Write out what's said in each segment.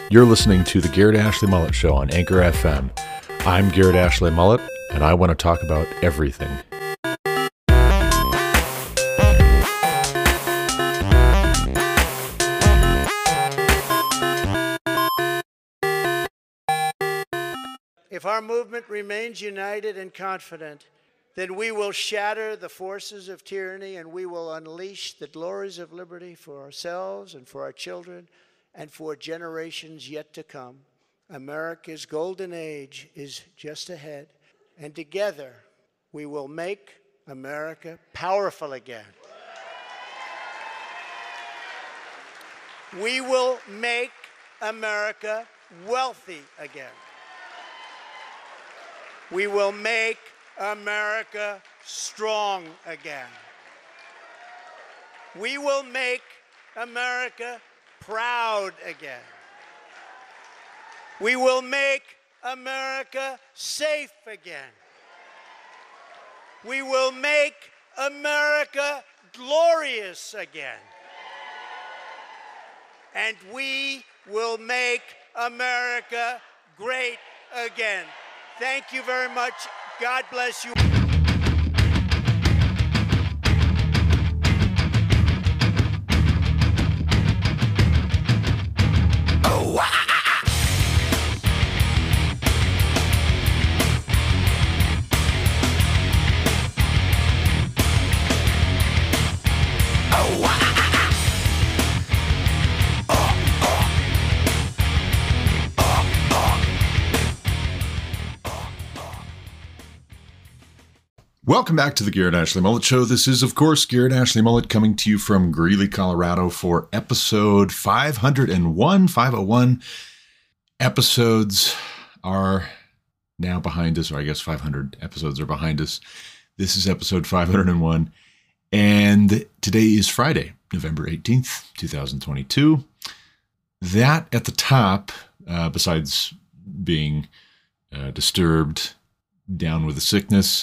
You're listening to the Garrett Ashley Mullet Show on Anchor FM. I'm Garrett Ashley Mullet, and I want to talk about everything. If our movement remains united and confident, then we will shatter the forces of tyranny and we will unleash the glories of liberty for ourselves and for our children and for generations yet to come. America's golden age is just ahead, and together we will make America powerful again. We will make America wealthy again. We will make America strong again. We will make America proud again. We will make America safe again. We will make America glorious again. And we will make America great again. Thank you very much. God bless you. Welcome back to the Garrett Ashley Mullet Show. This is, of course, Garrett Ashley Mullet coming to you from Greeley, Colorado for episode 501. 501 episodes are now behind us, or I guess 500 episodes are behind us. This is episode 501, and today is Friday, November 18th, 2022. That at the top, besides being disturbed, down with a sickness,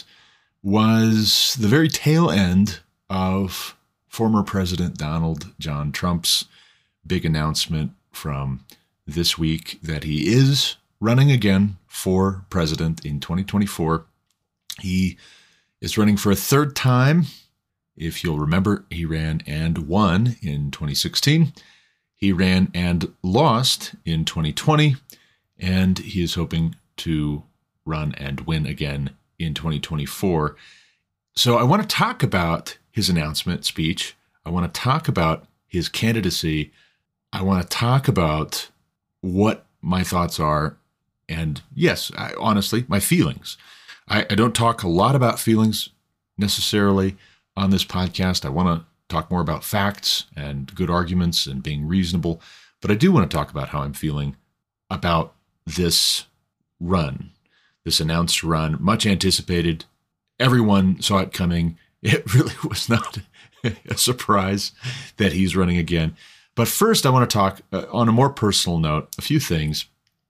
was the very tail end of former President Donald John Trump's big announcement from this week that he is running again for president in 2024. He is running for a third time. If you'll remember, he ran and won in 2016. He ran and lost in 2020, and he is hoping to run and win again in 2024. So I want to talk about his announcement speech. I want to talk about his candidacy. I want to talk about what my thoughts are. And yes, honestly, my feelings. I don't talk a lot about feelings necessarily on this podcast. I want to talk more about facts and good arguments and being reasonable. But I do want to talk about how I'm feeling about this run. This announced run, much anticipated. Everyone saw it coming. It really was not a surprise that he's running again. But first, I want to talk on a more personal note, a few things.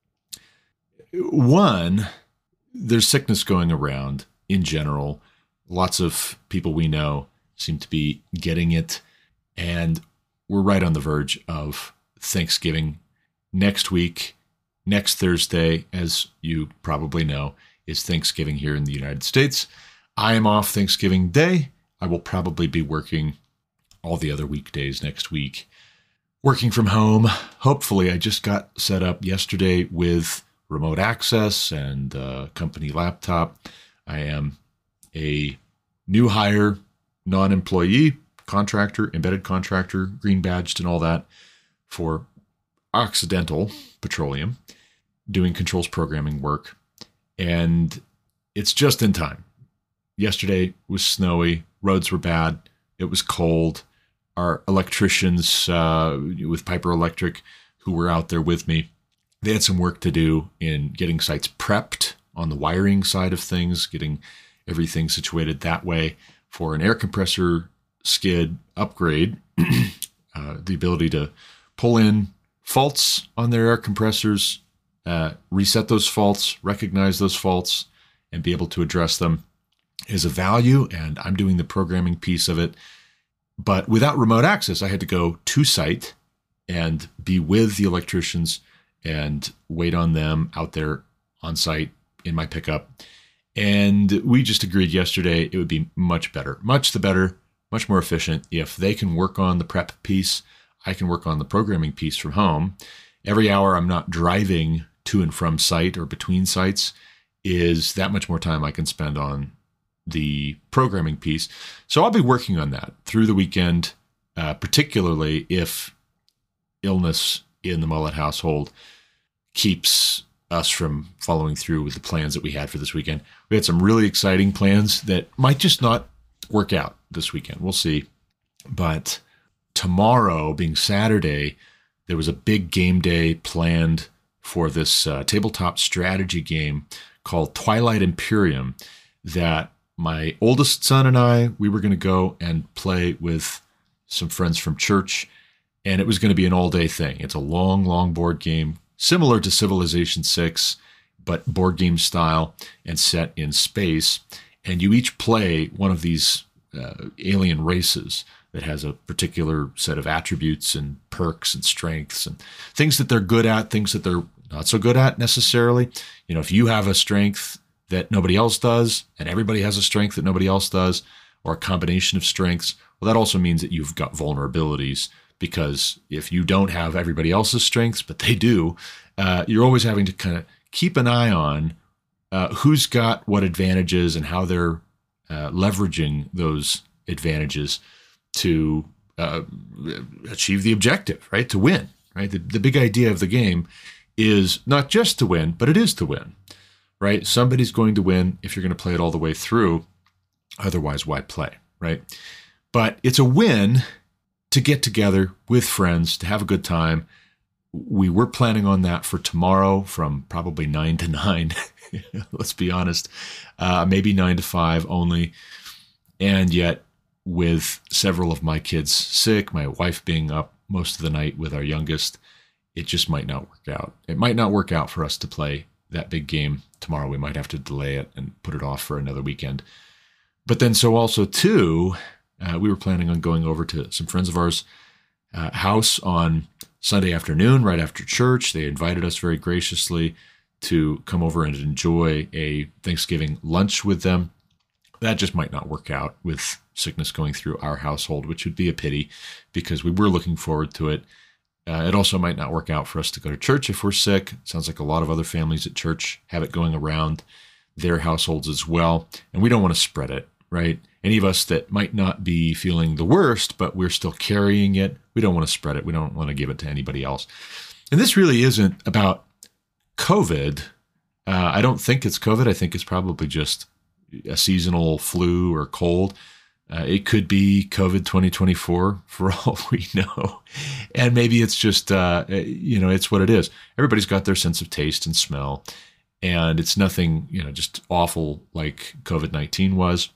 One, there's sickness going around in general. Lots of people we know seem to be getting it. And we're right on the verge of Thanksgiving next week. Next Thursday, as you probably know, is Thanksgiving here in the United States. I am off Thanksgiving Day. I will probably be working all the other weekdays next week. Working from home. Hopefully, I just got set up yesterday with remote access and a company laptop. I am a new hire, non-employee contractor, embedded contractor, green badged and all that for Occidental Petroleum, doing controls programming work. And it's just in time. Yesterday was snowy. Roads were bad. It was cold. Our electricians with Piper Electric who were out there with me, they had some work to do in getting sites prepped on the wiring side of things, getting everything situated that way for an air compressor skid upgrade, the ability to pull in faults on their air compressors, reset those faults, recognize those faults, and be able to address them is a value. And I'm doing the programming piece of it. But without remote access, I had to go to site and be with the electricians and wait on them out there on site in my pickup. And we just agreed yesterday it would be much better, much more efficient if they can work on the prep piece. I can work on the programming piece from home. Every hour I'm not driving to and from site or between sites is that much more time I can spend on the programming piece. So I'll be working on that through the weekend, particularly if illness in the Mullet household keeps us from following through with the plans that we had for this weekend. We had some really exciting plans that might just not work out this weekend. We'll see. But tomorrow, being Saturday, there was a big game day planned for this tabletop strategy game called Twilight Imperium that my oldest son and we were going to go and play with some friends from church, and it was going to be an all-day thing. It's a long board game, similar to Civilization VI, but board game style and set in space. And you each play one of these alien races that has a particular set of attributes and perks and strengths and things that they're good at, things that they're not so good at necessarily. You know, if you have a strength that nobody else does, and everybody has a strength that nobody else does, or a combination of strengths, well, that also means that you've got vulnerabilities, because if you don't have everybody else's strengths, but they do, you're always having to kind of keep an eye on who's got what advantages and how they're leveraging those advantages to achieve the objective, right? To win, right? The big idea of the game is not just to win, but it is to win, right? Somebody's going to win if you're going to play it all the way through. Otherwise, why play, right? But it's a win to get together with friends, to have a good time. We were planning on that for tomorrow from probably 9 to 9. Let's be honest, maybe 9 to 5 only. And yet, with several of my kids sick, my wife being up most of the night with our youngest, it just might not work out. It might not work out for us to play that big game tomorrow. We might have to delay it and put it off for another weekend. But then so also too, we were planning on going over to some friends of ours' house on Sunday afternoon, right after church. They invited us very graciously to come over and enjoy a Thanksgiving lunch with them. That just might not work out with sickness going through our household, which would be a pity because we were looking forward to it. It also might not work out for us to go to church if we're sick. It sounds like a lot of other families at church have it going around their households as well. And we don't want to spread it, right? Any of us that might not be feeling the worst, but we're still carrying it, we don't want to spread it. We don't want to give it to anybody else. And this really isn't about COVID. I don't think it's COVID. I think it's probably just a seasonal flu or cold. It could be COVID 2024 for all we know. And maybe it's just, it's what it is. Everybody's got their sense of taste and smell. And it's nothing, just awful like COVID-19 was.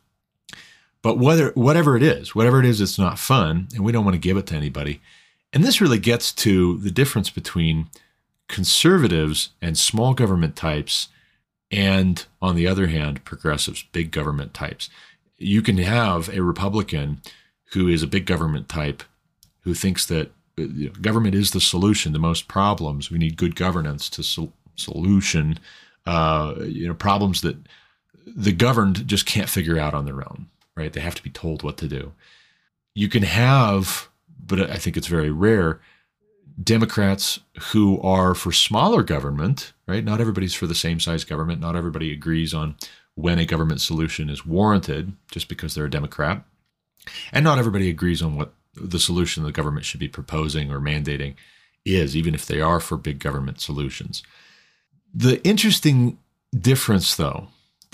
But whatever it is, it's not fun. And we don't want to give it to anybody. And this really gets to the difference between conservatives and small government types and, on the other hand, progressives, big government types. You can have a Republican who is a big government type who thinks that government is the solution to most problems. We need good governance to solution problems that the governed just can't figure out on their own, right? They have to be told what to do. You can have, but I think it's very rare, Democrats who are for smaller government, right? Not everybody's for the same size government. Not everybody agrees on when a government solution is warranted just because they're a Democrat. And not everybody agrees on what the solution the government should be proposing or mandating is, even if they are for big government solutions. The interesting difference, though,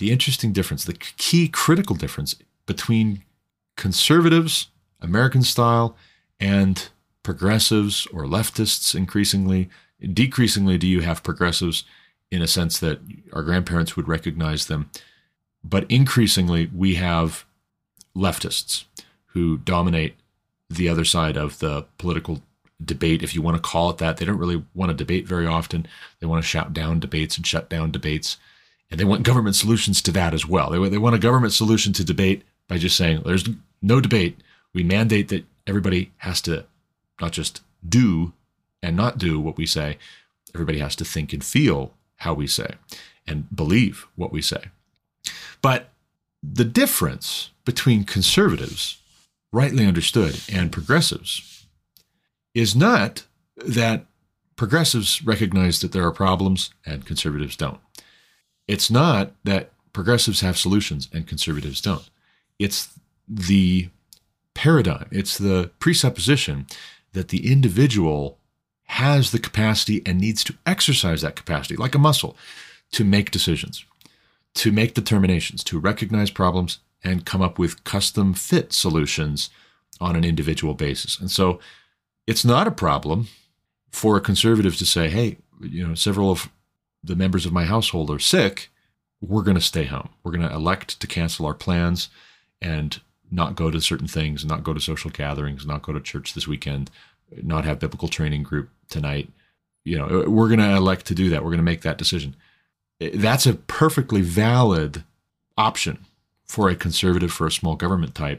the key critical difference between conservatives, American style, and progressives or leftists decreasingly do you have progressives in a sense that our grandparents would recognize them. But increasingly, we have leftists who dominate the other side of the political debate, if you want to call it that. They don't really want to debate very often. They want to shout down debates and shut down debates. And they want government solutions to that as well. They want a government solution to debate by just saying, there's no debate. We mandate that everybody has to not just do and not do what we say, Everybody has to think and feel how we say and believe what we say. But the difference between conservatives, rightly understood, and progressives is not that progressives recognize that there are problems and conservatives don't. It's not that progressives have solutions and conservatives don't. It's the paradigm, it's the presupposition that the individual has the capacity and needs to exercise that capacity like a muscle to make decisions, to make determinations, to recognize problems and come up with custom fit solutions on an individual basis. And so it's not a problem for a conservative to say, hey, several of the members of my household are sick. We're going to stay home. We're going to elect to cancel our plans and not go to certain things, not go to social gatherings, not go to church this weekend, not have biblical training group tonight. We're going to elect to do that. We're going to make that decision. That's a perfectly valid option for a conservative, for a small government type.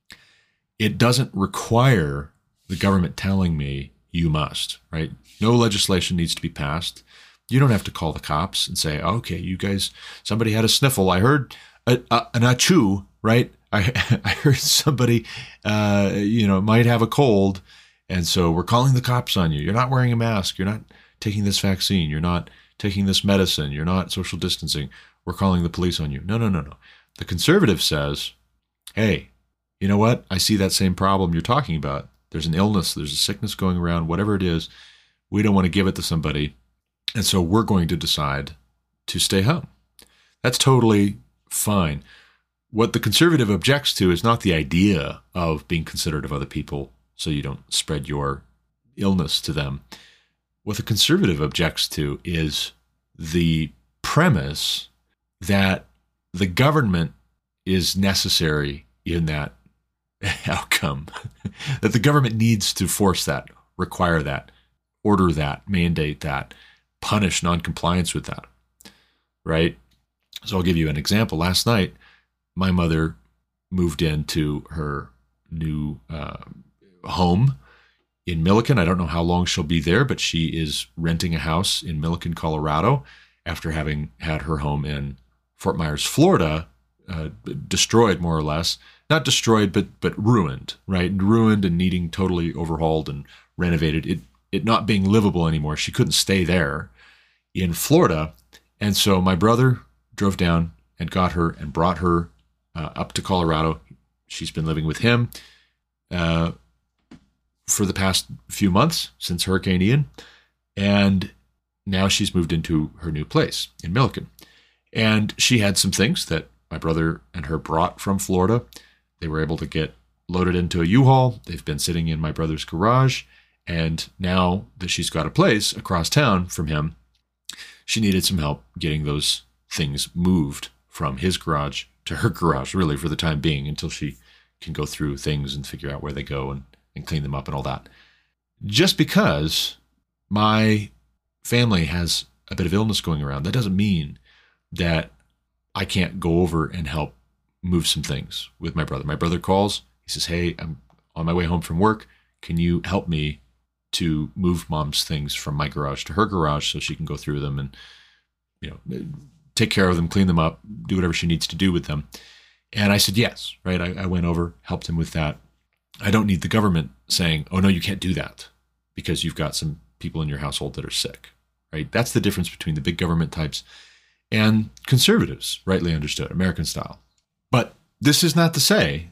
It doesn't require the government telling me you must, right? No legislation needs to be passed. You don't have to call the cops and say, okay, you guys, somebody had a sniffle. I heard an achoo, right? I heard somebody, might have a cold. And so we're calling the cops on you. You're not wearing a mask. You're not taking this vaccine. You're not taking this medicine. You're not social distancing. We're calling the police on you. No. The conservative says, hey, you know what? I see that same problem you're talking about. There's an illness. There's a sickness going around, whatever it is. We don't want to give it to somebody. And so we're going to decide to stay home. That's totally fine. What the conservative objects to is not the idea of being considerate of other people so you don't spread your illness to them. What the conservative objects to is the premise that the government is necessary in that outcome, that the government needs to force that, require that, order that, mandate that, punish noncompliance with that, right? So I'll give you an example. Last night, my mother moved into her new home in Milliken. I don't know how long she'll be there, but she is renting a house in Milliken, Colorado, after having had her home in Fort Myers, Florida, destroyed more or less. Not destroyed, but ruined, right? Ruined and needing totally overhauled and renovated. It not being livable anymore. She couldn't stay there in Florida. And so my brother drove down and got her and brought her up to Colorado. She's been living with him for the past few months since Hurricane Ian. And now she's moved into her new place in Milliken. And she had some things that my brother and her brought from Florida. They were able to get loaded into a U-Haul. They've been sitting in my brother's garage. And now that she's got a place across town from him, she needed some help getting those things moved from his garage to her garage, really, for the time being, until she can go through things and figure out where they go and clean them up and all that. Just because my family has a bit of illness going around, that doesn't mean that I can't go over and help move some things with my brother. My brother calls. He says, hey, I'm on my way home from work. Can you help me to move mom's things from my garage to her garage so she can go through them and, take care of them, clean them up, do whatever she needs to do with them. And I said, yes, right? I went over, helped him with that. I don't need the government saying, oh, no, you can't do that because you've got some people in your household that are sick, right? That's the difference between the big government types and conservatives, rightly understood, American style. But this is not to say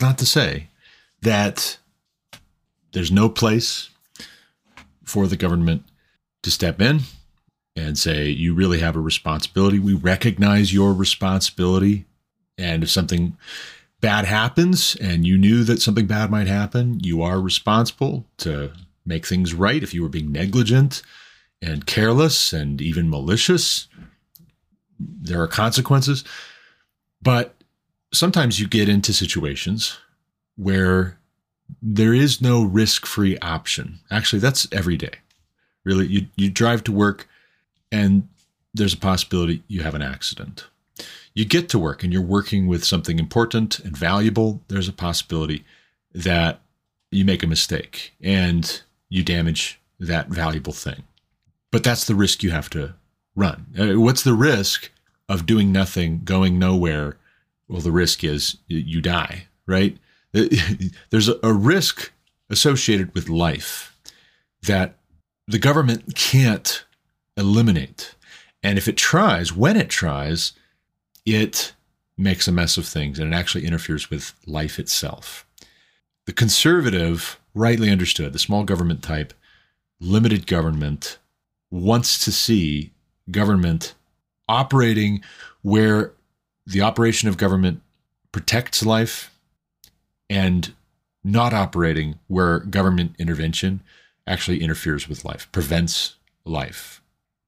that there's no place for the government to step in and say, you really have a responsibility. We recognize your responsibility. And if something bad happens and you knew that something bad might happen, you are responsible to make things right. If you were being negligent and careless and even malicious, there are consequences. But sometimes you get into situations where there is no risk-free option. Actually, that's every day. Really, you drive to work and there's a possibility you have an accident. You get to work and you're working with something important and valuable. There's a possibility that you make a mistake and you damage that valuable thing. But that's the risk you have to run. What's the risk of doing nothing, going nowhere? Well, the risk is you die, right? There's a risk associated with life that the government can't eliminate. And if it tries, when it tries, it makes a mess of things, and it actually interferes with life itself. The conservative, rightly understood, the small government type, limited government, wants to see government operating where the operation of government protects life and not operating where government intervention actually interferes with life, prevents life.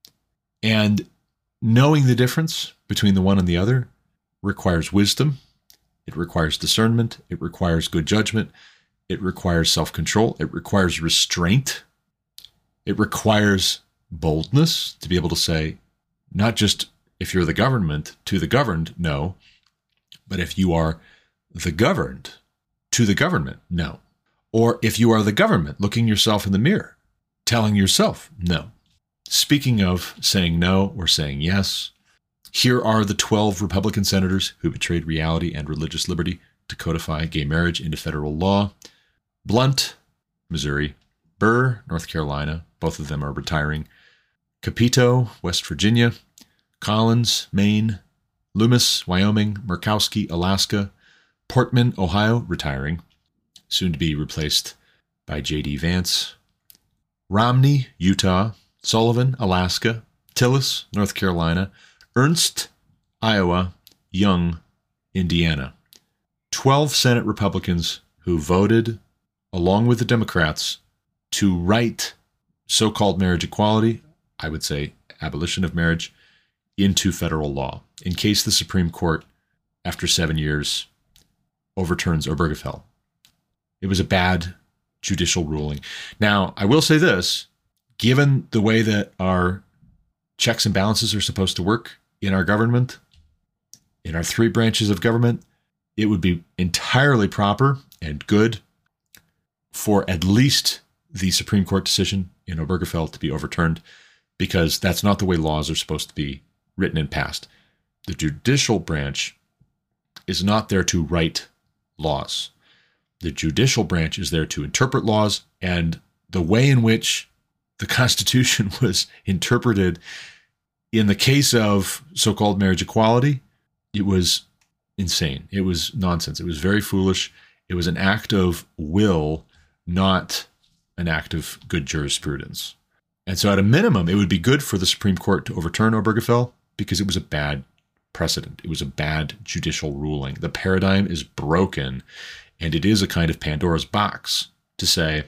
And knowing the difference between the one and the other requires wisdom. It requires discernment. It requires good judgment. It requires self-control. It requires restraint. It requires boldness to be able to say, not just if you're the government to the governed, no, but if you are the governed to the government, no. Or if you are the government, looking yourself in the mirror, telling yourself no. Speaking of saying no or saying yes, here are the 12 Republican senators who betrayed reality and religious liberty to codify gay marriage into federal law. Blunt, Missouri. Burr, North Carolina. Both of them are retiring. Capito, West Virginia. Collins, Maine. Loomis, Wyoming. Murkowski, Alaska. Portman, Ohio, retiring, soon to be replaced by J.D. Vance. Romney, Utah. Sullivan, Alaska. Tillis, North Carolina. Ernst, Iowa. Young, Indiana. 12 Senate Republicans who voted, along with the Democrats, to write so-called marriage equality, I would say abolition of marriage, into federal law, in case the Supreme Court, after 7 years, overturns Obergefell. It was a bad judicial ruling. Now, I will say this, given the way that our checks and balances are supposed to work in our government, in our three branches of government, it would be entirely proper and good for at least the Supreme Court decision in Obergefell to be overturned, because that's not the way laws are supposed to be written and passed. The judicial branch is not there to write laws. The judicial branch is there to interpret laws, and the way in which the Constitution was interpreted in the case of so-called marriage equality, it was insane. It was nonsense. It was very foolish. It was an act of will, not an act of good jurisprudence. And so at a minimum, it would be good for the Supreme Court to overturn Obergefell, because it was a bad precedent. It was a bad judicial ruling. The paradigm is broken, and it is a kind of Pandora's box to say,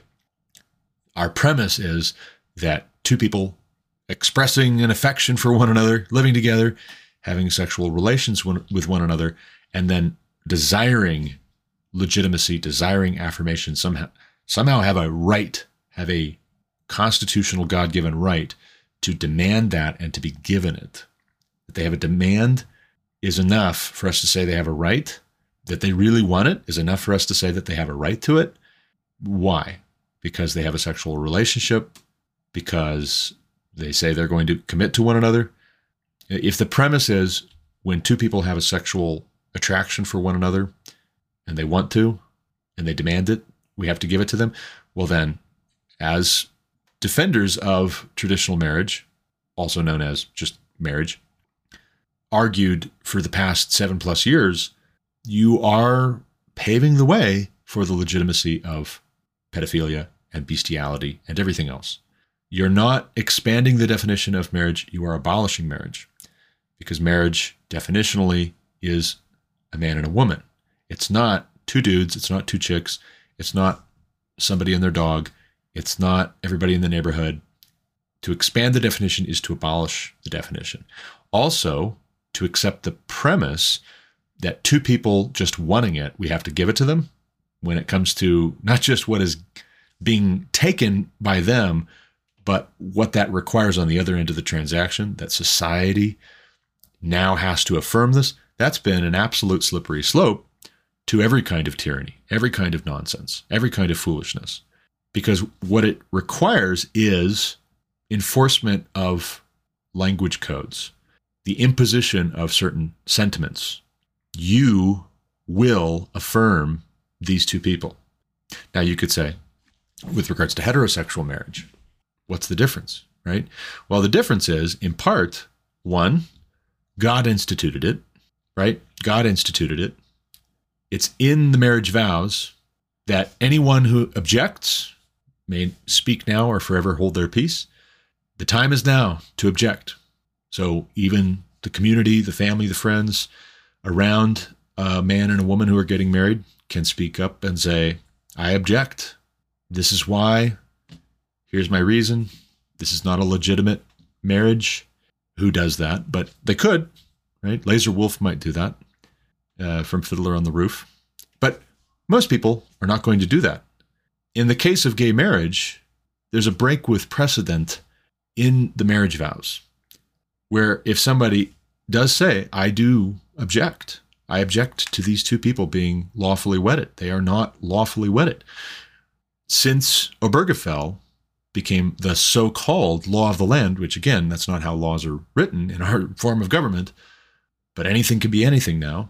our premise is that two people expressing an affection for one another, living together, having sexual relations with one another, and then desiring legitimacy, desiring affirmation, somehow have a right, have a constitutional God-given right to demand that and to be given it. That they have a demand is enough for us to say they have a right. That they really want it is enough for us to say that they have a right to it. Why? Because they have a sexual relationship, because they say they're going to commit to one another. If the premise is when two people have a sexual attraction for one another and they want to, and they demand it, we have to give it to them, well then, as defenders of traditional marriage, also known as just marriage, argued for the past 7+ years, you are paving the way for the legitimacy of pedophilia and bestiality and everything else. You're not expanding the definition of marriage, you are abolishing marriage. Because marriage, definitionally, is a man and a woman. It's not two dudes, it's not two chicks, it's not somebody and their dog, it's not everybody in the neighborhood. To expand the definition is to abolish the definition. Also, to accept the premise that two people just wanting it, we have to give it to them when it comes to not just what is being taken by them, but what that requires on the other end of the transaction, that society now has to affirm this. That's been an absolute slippery slope to every kind of tyranny, every kind of nonsense, every kind of foolishness. Because what it requires is enforcement of language codes, the imposition of certain sentiments, you will affirm these two people. Now you could say, with regards to heterosexual marriage, what's the difference, right? Well, the difference is, in part, one, God instituted it, right? God instituted it. It's in the marriage vows that anyone who objects may speak now or forever hold their peace. The time is now to object. So even the community, the family, the friends around a man and a woman who are getting married can speak up and say, I object. This is why. Here's my reason. This is not a legitimate marriage. Who does that? But they could, right? Laser Wolf might do that from Fiddler on the Roof. But most people are not going to do that. In the case of gay marriage, there's a break with precedent in the marriage vows, where if somebody does say, I do object, I object to these two people being lawfully wedded. They are not lawfully wedded. Since Obergefell became the so-called law of the land, which again, that's not how laws are written in our form of government, but anything can be anything now,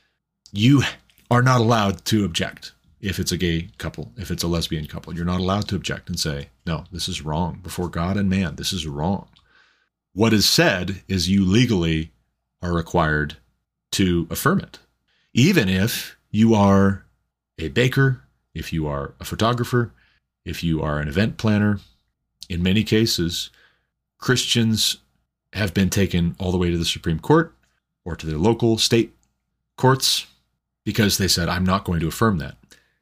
you are not allowed to object. If it's a gay couple, if it's a lesbian couple, you're not allowed to object and say, no, this is wrong. Before God and man, this is wrong. What is said is you legally are required to affirm it. Even if you are a baker, if you are a photographer, if you are an event planner, in many cases, Christians have been taken all the way to the Supreme Court or to their local state courts because they said, I'm not going to affirm that.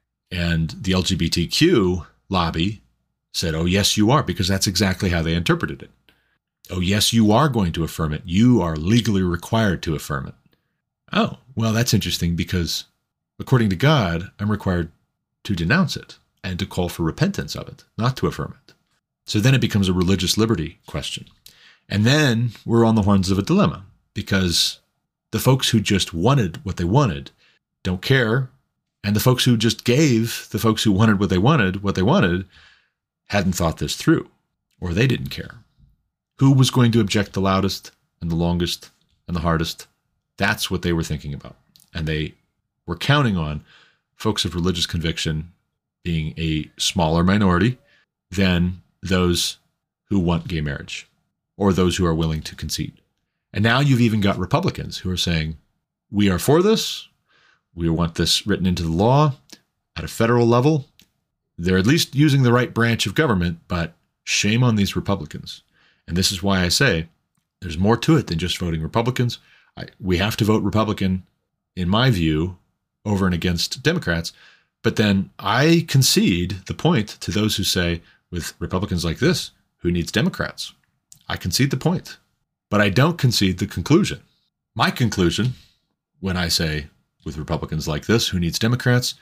And the LGBTQ lobby said, oh, yes, you are, because that's exactly how they interpreted it. Oh, yes, you are going to affirm it. You are legally required to affirm it. Oh, well, that's interesting because according to God, I'm required to denounce it and to call for repentance of it, not to affirm it. So then it becomes a religious liberty question. And then we're on the horns of a dilemma because the folks who just wanted what they wanted don't care. And the folks who just gave the folks who wanted what they wanted, hadn't thought this through, or they didn't care. Who was going to object the loudest and the longest and the hardest? That's what they were thinking about. And they were counting on folks of religious conviction being a smaller minority than those who want gay marriage or those who are willing to concede. And now you've even got Republicans who are saying, we are for this. We want this written into the law at a federal level. They're at least using the right branch of government, but shame on these Republicans. And this is why I say there's more to it than just voting Republicans. We have to vote Republican, in my view, over and against Democrats. But then I concede the point to those who say, with Republicans like this, who needs Democrats? I concede the point, but I don't concede the conclusion. My conclusion, when I say with Republicans like this, who needs Democrats,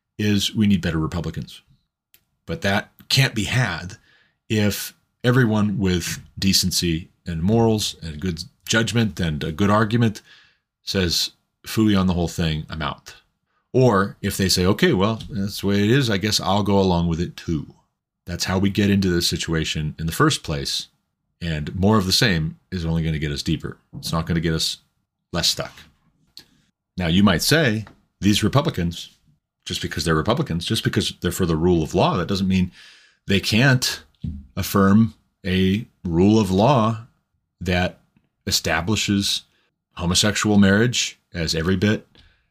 is we need better Republicans. But that can't be had if everyone with decency and morals and good judgment and a good argument says, phooey on the whole thing, I'm out. Or if they say, okay, well, that's the way it is, I guess I'll go along with it too. That's how we get into this situation in the first place. And more of the same is only going to get us deeper. It's not going to get us less stuck. Now, you might say these Republicans, just because they're Republicans, just because they're for the rule of law, that doesn't mean they can't affirm a rule of law that establishes homosexual marriage as every bit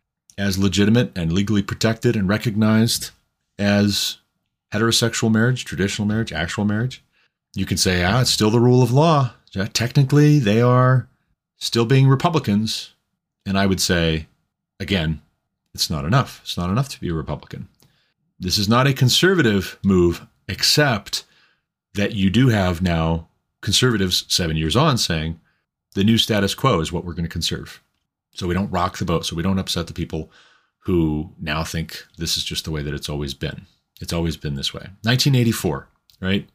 as legitimate and legally protected and recognized as heterosexual marriage, traditional marriage, actual marriage. You can say, it's still the rule of law. Technically, they are still being Republicans. And I would say, again, it's not enough. It's not enough to be a Republican. This is not a conservative move, except that you do have now conservatives 7 years on saying the new status quo is what we're going to conserve. So we don't rock the boat, so we don't upset the people who now think this is just the way that it's always been. It's always been this way. 1984, right?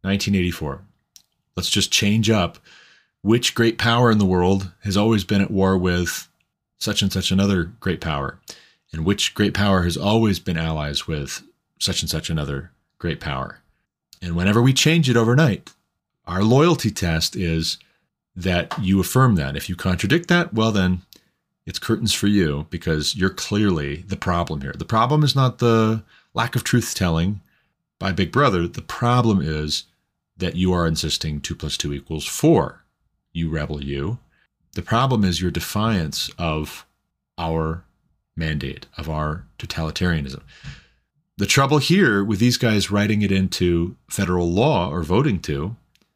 1984. Let's just change up which great power in the world has always been at war with such and such another great power, and which great power has always been allies with such and such another great power. And whenever we change it overnight, Our loyalty test is that you affirm that. If you contradict that, well, then it's curtains for you, because you're clearly the problem here. The problem is not the lack of truth-telling by Big Brother. The problem is that you are insisting 2 + 2 = 4. You rebel, you. The problem is your defiance of our mandate, of our totalitarianism. The trouble here with these guys writing it into federal law or voting to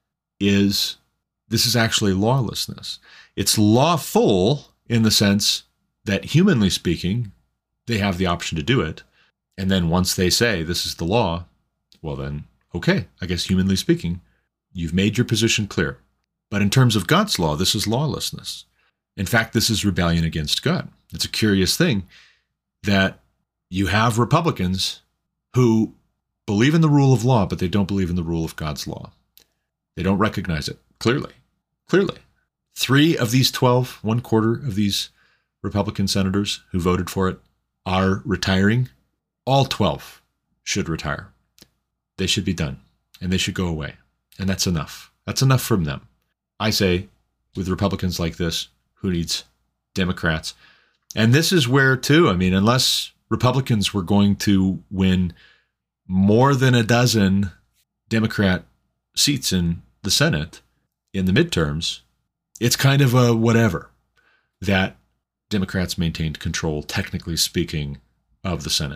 is this is actually lawlessness. It's lawful in the sense that, humanly speaking, they have the option to do it. And then once they say this is the law, well then, okay, I guess humanly speaking, you've made your position clear. But in terms of God's law, this is lawlessness. In fact, this is rebellion against God. It's a curious thing that you have Republicans who believe in the rule of law, but they don't believe in the rule of God's law. They don't recognize it clearly. Clearly. 3 of these 12, 1/4 of these Republican senators who voted for it are retiring. All 12 should retire. They should be done, and they should go away. And that's enough. That's enough from them. I say, with Republicans like this, who needs Democrats? And this is where, too, I mean, unless Republicans were going to win more than a dozen Democrat seats in the Senate in the midterms, it's kind of a whatever that Democrats maintained control, technically speaking, of the Senate.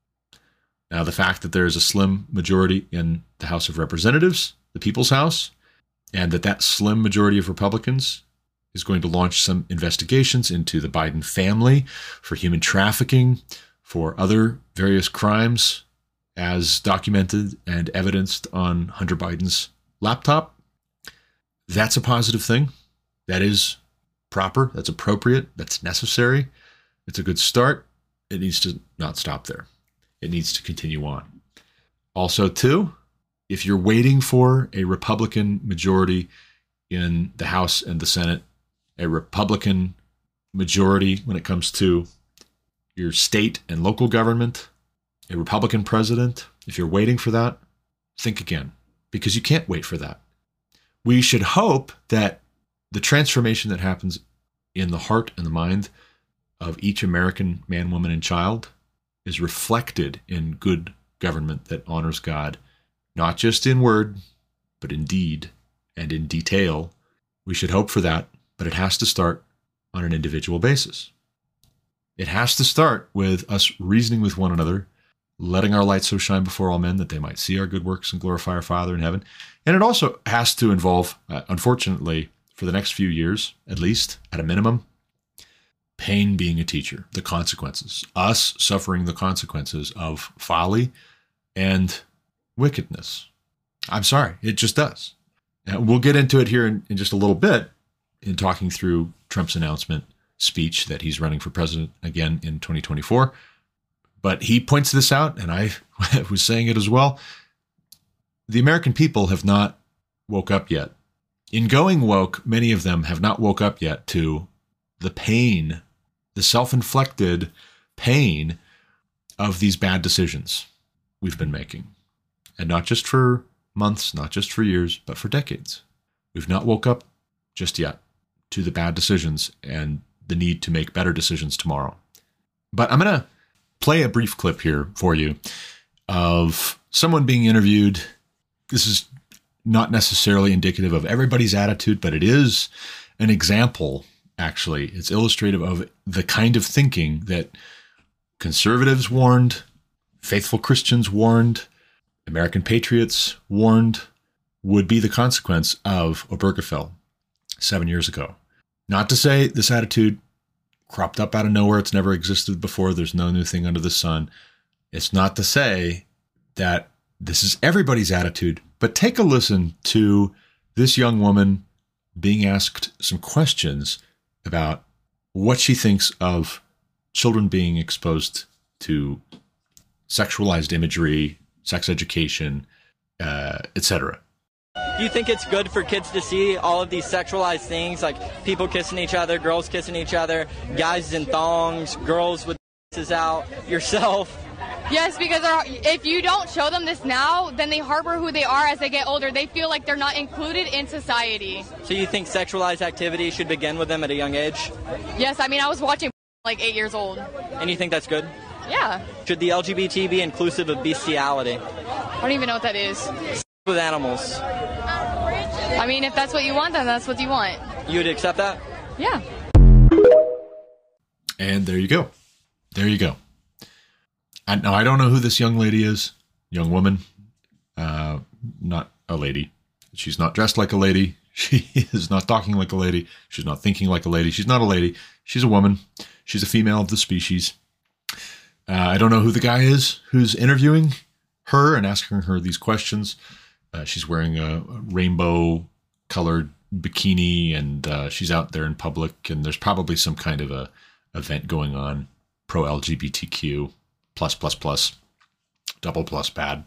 Now, the fact that there is a slim majority in the House of Representatives, the People's House, and that slim majority of Republicans is going to launch some investigations into the Biden family for human trafficking, for other various crimes as documented and evidenced on Hunter Biden's laptop. That's a positive thing. That is proper. That's appropriate. That's necessary. It's a good start. It needs to not stop there. It needs to continue on. Also, too, if you're waiting for a Republican majority in the House and the Senate, a Republican majority when it comes to your state and local government, a Republican president, if you're waiting for that, think again, because you can't wait for that. We should hope that the transformation that happens in the heart and the mind of each American man, woman, and child is reflected in good government that honors God, not just in word, but in deed and in detail. We should hope for that, but it has to start on an individual basis. It has to start with us reasoning with one another, letting our light so shine before all men that they might see our good works and glorify our Father in heaven. And it also has to involve, unfortunately, for the next few years, at least, at a minimum, pain being a teacher, the consequences, us suffering the consequences of folly and wickedness. I'm sorry, it just does. Now, we'll get into it here in just a little bit in talking through Trump's announcement speech that he's running for president again in 2024. But he points this out, and I was saying it as well. The American people have not woke up yet. In going woke, many of them have not woke up yet to the pain, the self-inflicted pain of these bad decisions we've been making. And not just for months, not just for years, but for decades. We've not woke up just yet to the bad decisions and the need to make better decisions tomorrow. But I'm going to play a brief clip here for you of someone being interviewed. This is not necessarily indicative of everybody's attitude, but it is an example, actually. It's illustrative of the kind of thinking that conservatives warned, faithful Christians warned, American patriots warned would be the consequence of Obergefell 7 years ago. Not to say this attitude cropped up out of nowhere. It's never existed before. There's no new thing under the sun. It's not to say that this is everybody's attitude, but take a listen to this young woman being asked some questions about what she thinks of children being exposed to sexualized imagery, sex education, etc. Do you think it's good for kids to see all of these sexualized things, like people kissing each other, girls kissing each other, guys in thongs, girls with out, yourself? Yes, because if you don't show them this now, then they harbor who they are as they get older. They feel like they're not included in society. So you think sexualized activity should begin with them at a young age? Yes, I mean, I was watching like 8 years old. And you think that's good? Yeah. Should the LGBT be inclusive of bestiality? I don't even know what that is. With animals. I mean, if that's what you want, then that's what you want. You would accept that? Yeah. And there you go. There you go. Now, I don't know who this young lady is. Young woman. Not a lady. She's not dressed like a lady. She is not talking like a lady. She's not thinking like a lady. She's not a lady. She's a woman. She's a female of the species. I don't know who the guy is who's interviewing her and asking her these questions. She's wearing a rainbow-colored bikini, and she's out there in public, and there's probably some kind of a event going on, pro-LGBTQ, plus, double plus bad.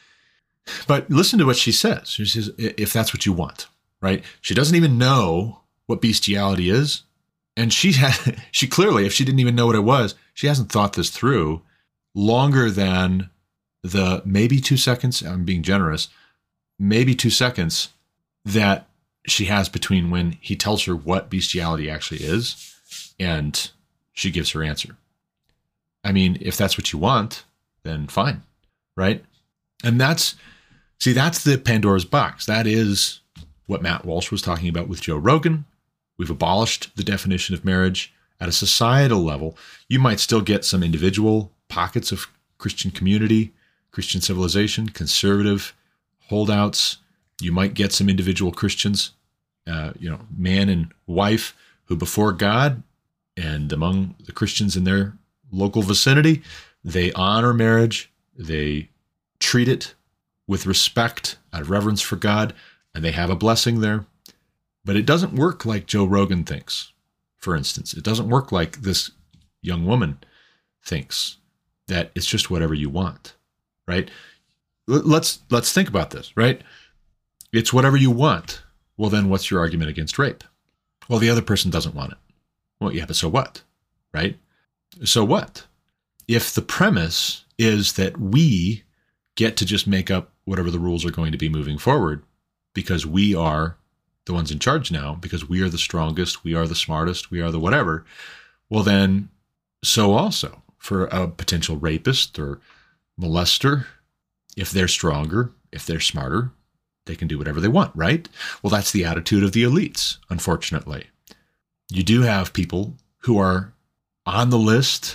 But listen to what she says. She says, if that's what you want, right? She doesn't even know what bestiality is. And she clearly, if she didn't even know what it was, she hasn't thought this through longer than the maybe 2 seconds, I'm being generous, maybe 2 seconds that she has between when he tells her what bestiality actually is and she gives her answer. I mean, if that's what you want, then fine, right? And that's the Pandora's box. That is what Matt Walsh was talking about with Joe Rogan. We've abolished the definition of marriage at a societal level. You might still get some individual pockets of Christian community, Christian civilization, conservative holdouts. You might get some individual Christians, man and wife, who before God and among the Christians in their local vicinity, they honor marriage, they treat it with respect, out of reverence for God, and they have a blessing there. But it doesn't work like Joe Rogan thinks, for instance. It doesn't work like this young woman thinks, that it's just whatever you want, right? Let's think about this, right? It's whatever you want. Well, then what's your argument against rape? Well, the other person doesn't want it. Well, yeah, but so what, right? So what? If the premise is that we get to just make up whatever the rules are going to be moving forward because we are the ones in charge now, because we are the strongest, we are the smartest, we are the whatever, well then, so also for a potential rapist or molester, if they're stronger, if they're smarter, they can do whatever they want, right? Well, that's the attitude of the elites, unfortunately. You do have people who are on the list,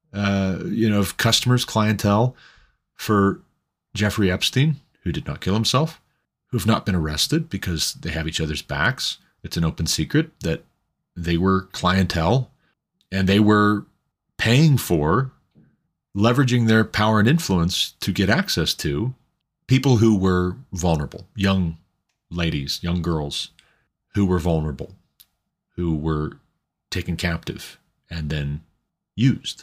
of customers, clientele for Jeffrey Epstein, who did not kill himself, who've not been arrested because they have each other's backs. It's an open secret that they were clientele and they were paying for, leveraging their power and influence to get access to people who were vulnerable, young ladies, young girls who were vulnerable, who were taken captive and then used.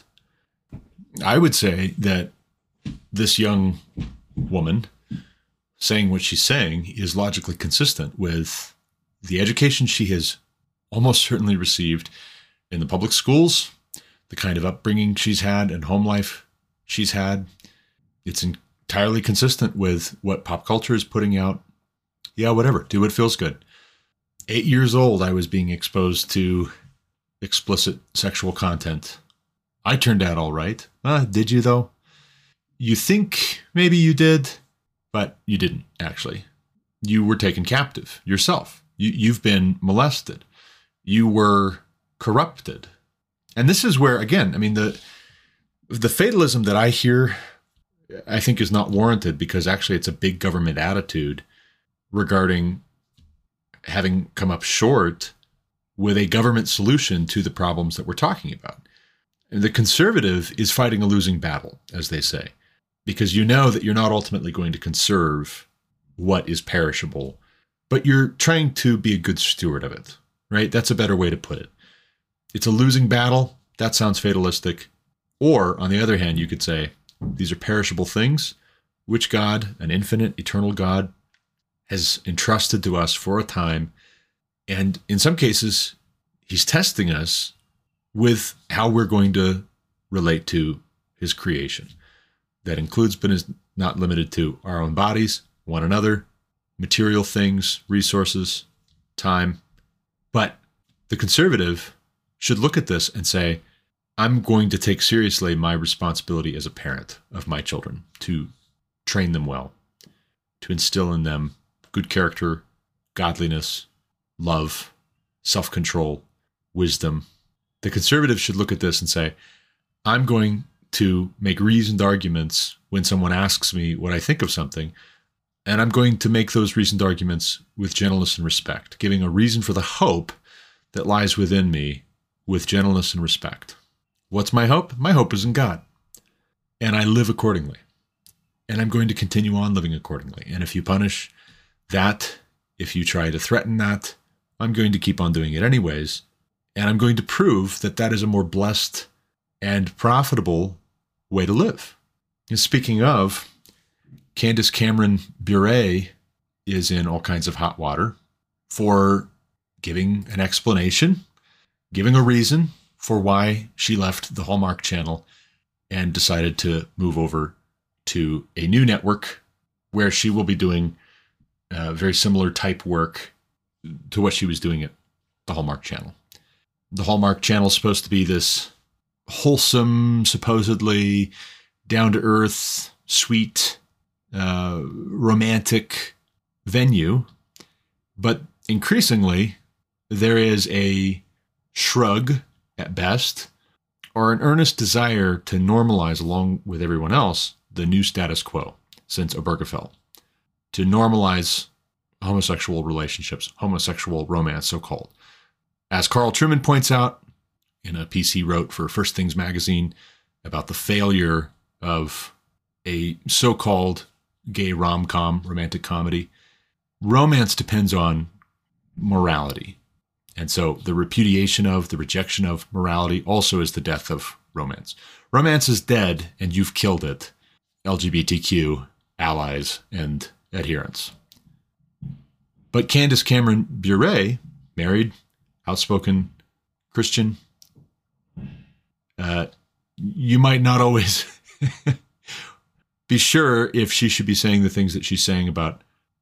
I would say that this young woman saying what she's saying is logically consistent with the education she has almost certainly received in the public schools, the kind of upbringing she's had and home life she's had. It's entirely consistent with what pop culture is putting out. Yeah, whatever. Do what feels good. 8 years old, I was being exposed to explicit sexual content. I turned out all right. Did you, though? You think maybe you did, but you didn't, actually. You were taken captive yourself. You've been molested. You were corrupted. And this is where, again, I mean, the fatalism that I hear, I think is not warranted, because actually it's a big government attitude regarding having come up short with a government solution to the problems that we're talking about. And the conservative is fighting a losing battle, as they say, because you know that you're not ultimately going to conserve what is perishable, but you're trying to be a good steward of it, right? That's a better way to put it. It's a losing battle. That sounds fatalistic. Or, on the other hand, you could say, these are perishable things, which God, an infinite, eternal God, has entrusted to us for a time. And in some cases, he's testing us with how we're going to relate to his creation. That includes, but is not limited to, our own bodies, one another, material things, resources, time. But the conservative should look at this and say, I'm going to take seriously my responsibility as a parent of my children to train them well, to instill in them good character, godliness, love, self-control, wisdom. The conservative should look at this and say, I'm going to make reasoned arguments when someone asks me what I think of something, and I'm going to make those reasoned arguments with gentleness and respect, giving a reason for the hope that lies within me with gentleness and respect. What's my hope? My hope is in God. And I live accordingly. And I'm going to continue on living accordingly. And if you punish that, if you try to threaten that, I'm going to keep on doing it anyways. And I'm going to prove that that is a more blessed and profitable way to live. And speaking of, Candace Cameron Bure is in all kinds of hot water for giving an explanation, giving a reason for why she left the Hallmark Channel and decided to move over to a new network where she will be doing very similar type work to what she was doing at the Hallmark Channel. The Hallmark Channel is supposed to be this wholesome, supposedly down-to-earth, sweet, romantic venue, but increasingly there is a shrug at best, or an earnest desire to normalize along with everyone else the new status quo since Obergefell, to normalize homosexual relationships, homosexual romance, so-called. As Carl Trueman points out in a piece he wrote for First Things magazine about the failure of a so-called gay rom-com, romantic comedy, romance depends on morality. And so the repudiation of, the rejection of morality also is the death of romance. Romance is dead and you've killed it. LGBTQ allies and adherents. But Candace Cameron Bure, married, outspoken Christian, you might not always be sure if she should be saying the things that she's saying about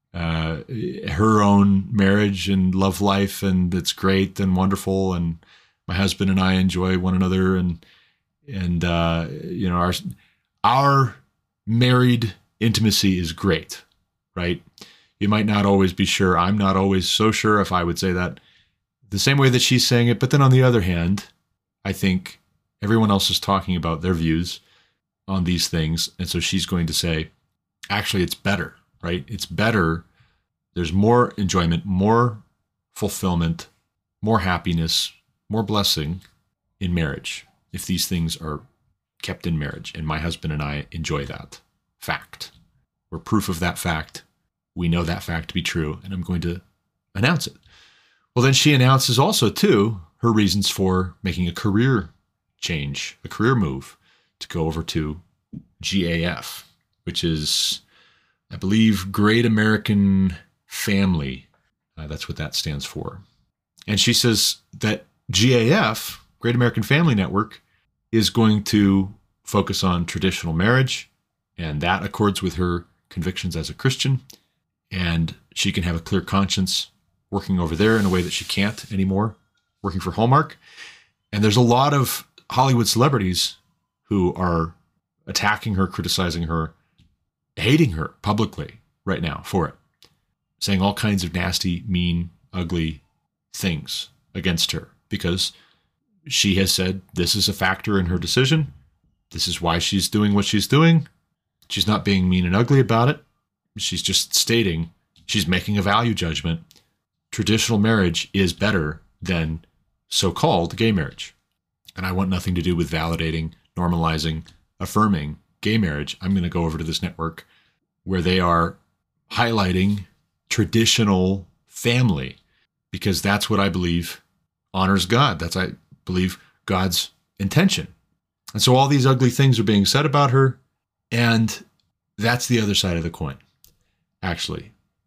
her own marriage and love life, and it's great and wonderful, and my husband and I enjoy one another, and you know, our married intimacy is great, right? You might not always be sure. I'm not always so sure if I would say that the same way that she's saying it. But then on the other hand, I think everyone else is talking about their views on these things. And so she's going to say, actually, it's better, right? It's better. There's more enjoyment, more fulfillment, more happiness, more blessing in marriage if these things are kept in marriage. And my husband and I enjoy that fact. We're proof of that fact. We know that fact to be true, and I'm going to announce it. Well, then she announces also, too, her reasons for making a career change, a career move to go over to GAF, which is, I believe, Great American Family. That's what that stands for. And she says that GAF, Great American Family Network, is going to focus on traditional marriage, and that accords with her convictions as a Christian, and she can have a clear conscience working over there in a way that she can't anymore, working for Hallmark. And there's a lot of Hollywood celebrities who are attacking her, criticizing her, hating her publicly right now for it, saying all kinds of nasty, mean, ugly things against her because she has said this is a factor in her decision. This is why she's doing what she's doing. She's not being mean and ugly about it. She's just stating she's making a value judgment. Traditional marriage is better than so-called gay marriage. And I want nothing to do with validating, normalizing, affirming gay marriage. I'm going to go over to this network where they are highlighting traditional family because that's what I believe honors God. That's, I believe, God's intention. And so all these ugly things are being said about her, and that's the other side of the coin, actually.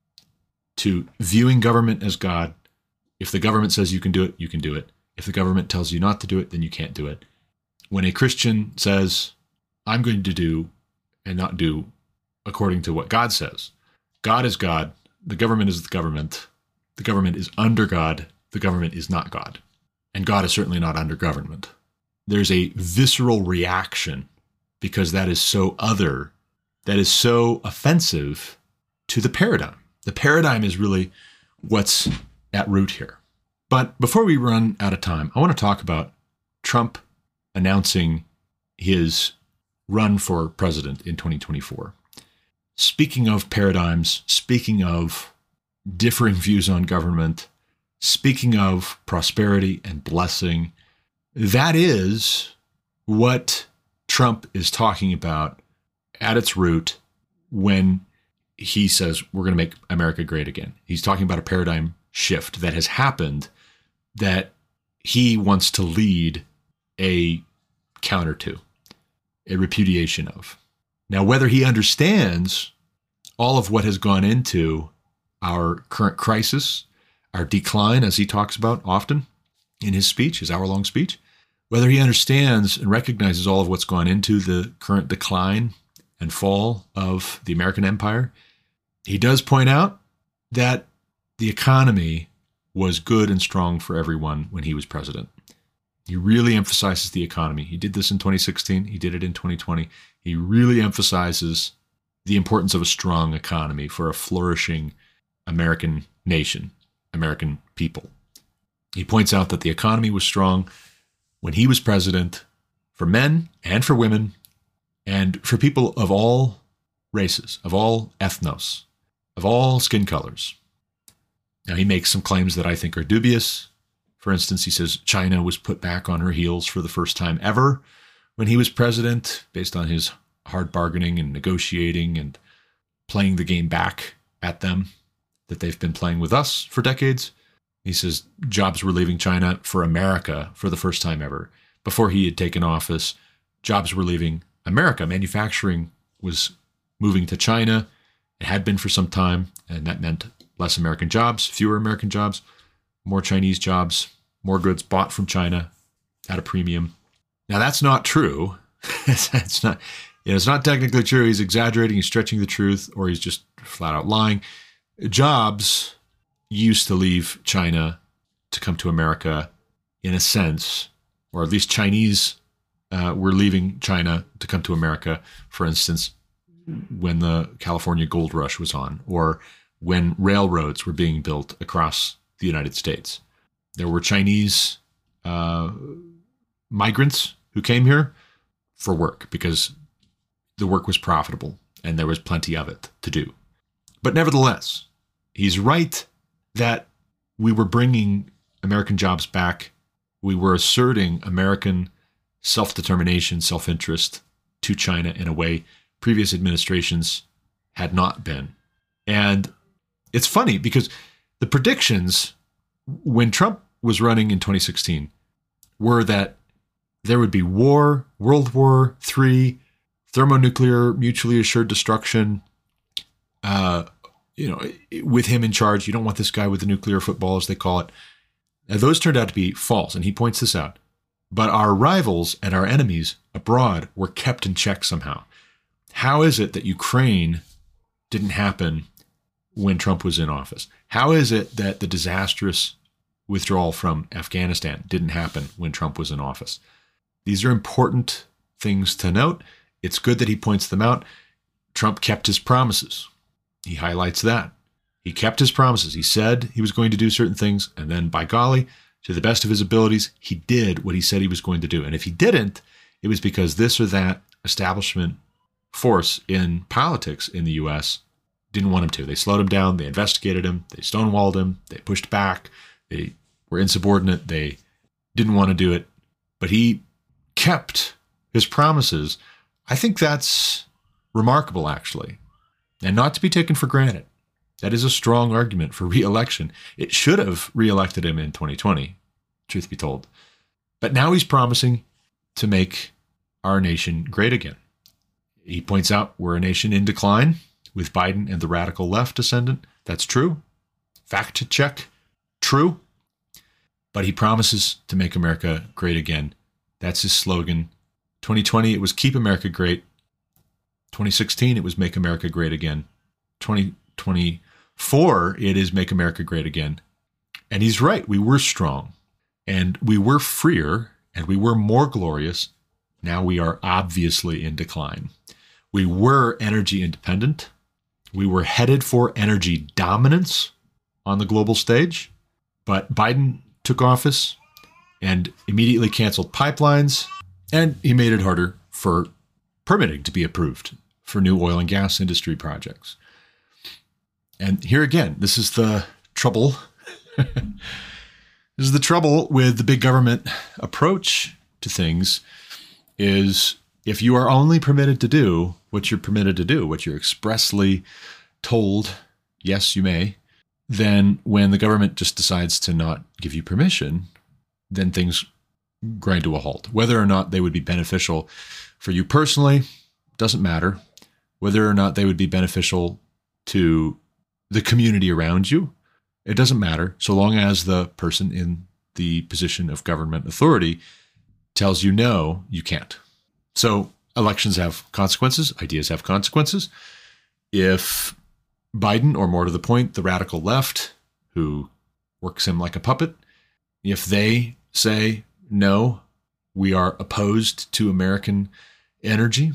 To viewing government as God, if the government says you can do it, you can do it. If the government tells you not to do it, then you can't do it. When a Christian says, I'm going to do and not do according to what God says. God is God. The government is the government. The government is under God. The government is not God. And God is certainly not under government. There's a visceral reaction because that is so other, that is so offensive to the paradigm. The paradigm is really what's at root here. But before we run out of time, I want to talk about Trump announcing his run for president in 2024. Speaking of paradigms, speaking of differing views on government, speaking of prosperity and blessing, that is what Trump is talking about at its root when he says we're going to make America great again. He's talking about a paradigm shift that has happened that he wants to lead a counter to, a repudiation of. Now, whether he understands all of what has gone into our current crisis, our decline, as he talks about often in his speech, his hour-long speech, whether he understands and recognizes all of what's gone into the current decline and fall of the American empire, he does point out that the economy was good and strong for everyone when he was president. He really emphasizes the economy. He did this in 2016. He did it in 2020. He really emphasizes the importance of a strong economy for a flourishing American nation, American people. He points out that the economy was strong when he was president for men and for women and for people of all races, of all ethnos, of all skin colors. Now, he makes some claims that I think are dubious. For instance, he says China was put back on her heels for the first time ever when he was president, based on his hard bargaining and negotiating and playing the game back at them that they've been playing with us for decades. He says jobs were leaving China for America for the first time ever. Before he had taken office, jobs were leaving America. Manufacturing was moving to China. It had been for some time, and that meant less American jobs, fewer American jobs, more Chinese jobs, more goods bought from China at a premium. Now, that's not true. It's not technically true. He's exaggerating, he's stretching the truth, or he's just flat out lying. Jobs used to leave China to come to America in a sense, or at least Chinese were leaving China to come to America, for instance, when the California gold rush was on, or when railroads were being built across the United States. There were Chinese migrants who came here for work because the work was profitable and there was plenty of it to do. But nevertheless, he's right that we were bringing American jobs back. We were asserting American self-determination, self-interest to China in a way previous administrations had not been. And it's funny because the predictions when Trump was running in 2016 were that there would be war, World War III, thermonuclear, mutually assured destruction. With him in charge, you don't want this guy with the nuclear football, as they call it. Now, those turned out to be false, and he points this out. But our rivals and our enemies abroad were kept in check somehow. How is it that Ukraine didn't happen when Trump was in office? How is it that the disastrous withdrawal from Afghanistan didn't happen when Trump was in office? These are important things to note. It's good that he points them out. Trump kept his promises. He highlights that. He kept his promises. He said he was going to do certain things, and then, by golly, to the best of his abilities, he did what he said he was going to do. And if he didn't, it was because this or that establishment force in politics in the U.S. didn't want him to. They slowed him down. They investigated him. They stonewalled him. They pushed back. They were insubordinate. They didn't want to do it. But he kept his promises. I think that's remarkable, actually, and not to be taken for granted. That is a strong argument for re-election. It should have re-elected him in 2020, truth be told. But now he's promising to make our nation great again. He points out we're a nation in decline with Biden and the radical left ascendant. That's true. Fact check. True. But he promises to make America great again. That's his slogan. 2020, it was Keep America Great. 2016, it was Make America Great Again. 2024, it is Make America Great Again. And he's right. We were strong and we were freer and we were more glorious. Now we are obviously in decline. We were energy independent. We were headed for energy dominance on the global stage. But Biden took office and immediately canceled pipelines, and he made it harder for permitting to be approved for new oil and gas industry projects. And here again, this is the trouble. This is the trouble with the big government approach to things, is if you are only permitted to do what you're permitted to do, what you're expressly told, yes, you may, then when the government just decides to not give you permission, then things grind to a halt. Whether or not they would be beneficial for you personally doesn't matter. Whether or not they would be beneficial to the community around you, it doesn't matter, so long as the person in the position of government authority tells you no, you can't. So elections have consequences. Ideas have consequences. If Biden, or more to the point, the radical left, who works him like a puppet, if they say, no, we are opposed to American energy,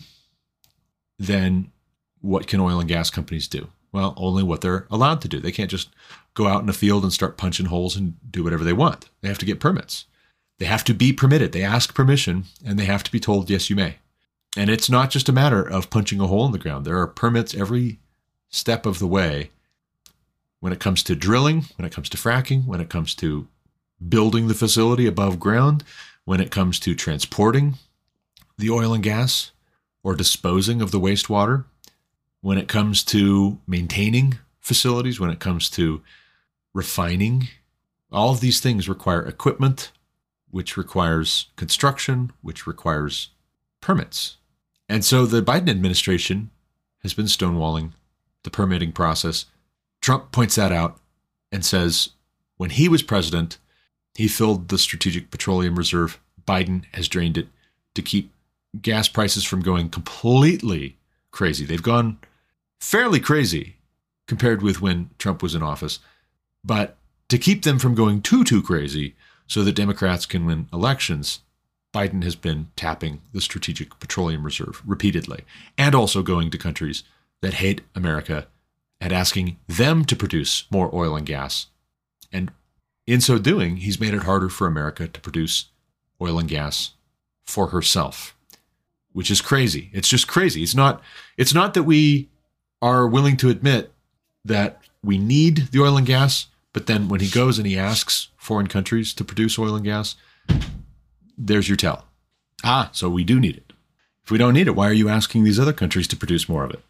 then what can oil and gas companies do? Well, only what they're allowed to do. They can't just go out in a field and start punching holes and do whatever they want. They have to get permits. They have to be permitted. They ask permission, and they have to be told, yes, you may. And it's not just a matter of punching a hole in the ground. There are permits every step of the way when it comes to drilling, when it comes to fracking, when it comes to building the facility above ground, when it comes to transporting the oil and gas or disposing of the wastewater, when it comes to maintaining facilities, when it comes to refining. All of these things require equipment, which requires construction, which requires permits. And so the Biden administration has been stonewalling the permitting process. Trump points that out and says when he was president, he filled the Strategic Petroleum Reserve. Biden has drained it to keep gas prices from going completely crazy. They've gone fairly crazy compared with when Trump was in office. But to keep them from going too crazy so that Democrats can win elections, Biden has been tapping the Strategic Petroleum Reserve repeatedly, and also going to countries that hate America and asking them to produce more oil and gas. And in so doing, he's made it harder for America to produce oil and gas for herself, which is crazy. It's just crazy. It's not that we are willing to admit that we need the oil and gas, but then when he goes and he asks foreign countries to produce oil and gas, there's your tell. So we do need it. If we don't need it, why are you asking these other countries to produce more of it?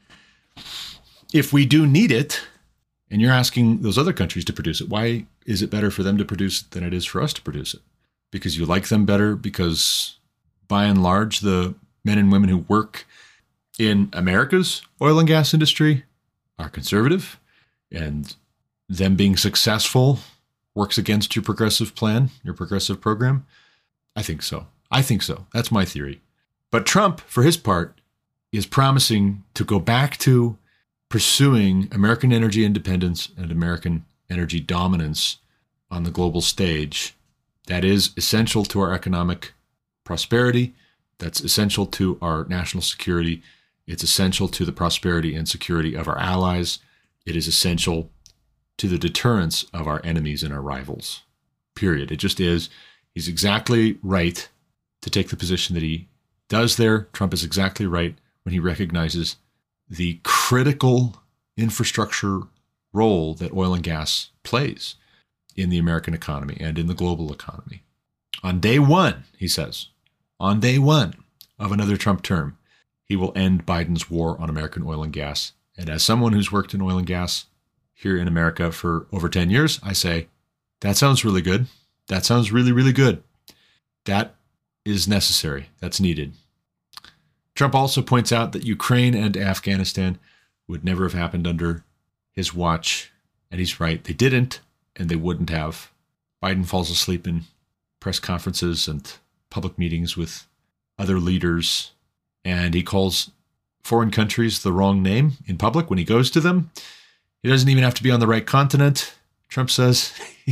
If we do need it, and you're asking those other countries to produce it, why is it better for them to produce it than it is for us to produce it? Because you like them better? Because by and large, the men and women who work in America's oil and gas industry are conservative, and them being successful works against your progressive plan, your progressive program? I think so. That's my theory. But Trump, for his part, is promising to go back to pursuing American energy independence and American energy dominance on the global stage. That is essential to our economic prosperity. That's essential to our national security. It's essential to the prosperity and security of our allies. It is essential to the deterrence of our enemies and our rivals. Period. It just is. He's exactly right to take the position that he does there. Trump is exactly right when he recognizes the critical infrastructure role that oil and gas plays in the American economy and in the global economy. On day one, he says, on day one of another Trump term, he will end Biden's war on American oil and gas. And as someone who's worked in oil and gas here in America for over 10 years, I say, that sounds really good. That sounds really, really good. That is necessary. That's needed. Trump also points out that Ukraine and Afghanistan would never have happened under his watch. And he's right. They didn't, and they wouldn't have. Biden falls asleep in press conferences and public meetings with other leaders, and he calls foreign countries the wrong name in public when he goes to them. He doesn't even have to be on the right continent, Trump says.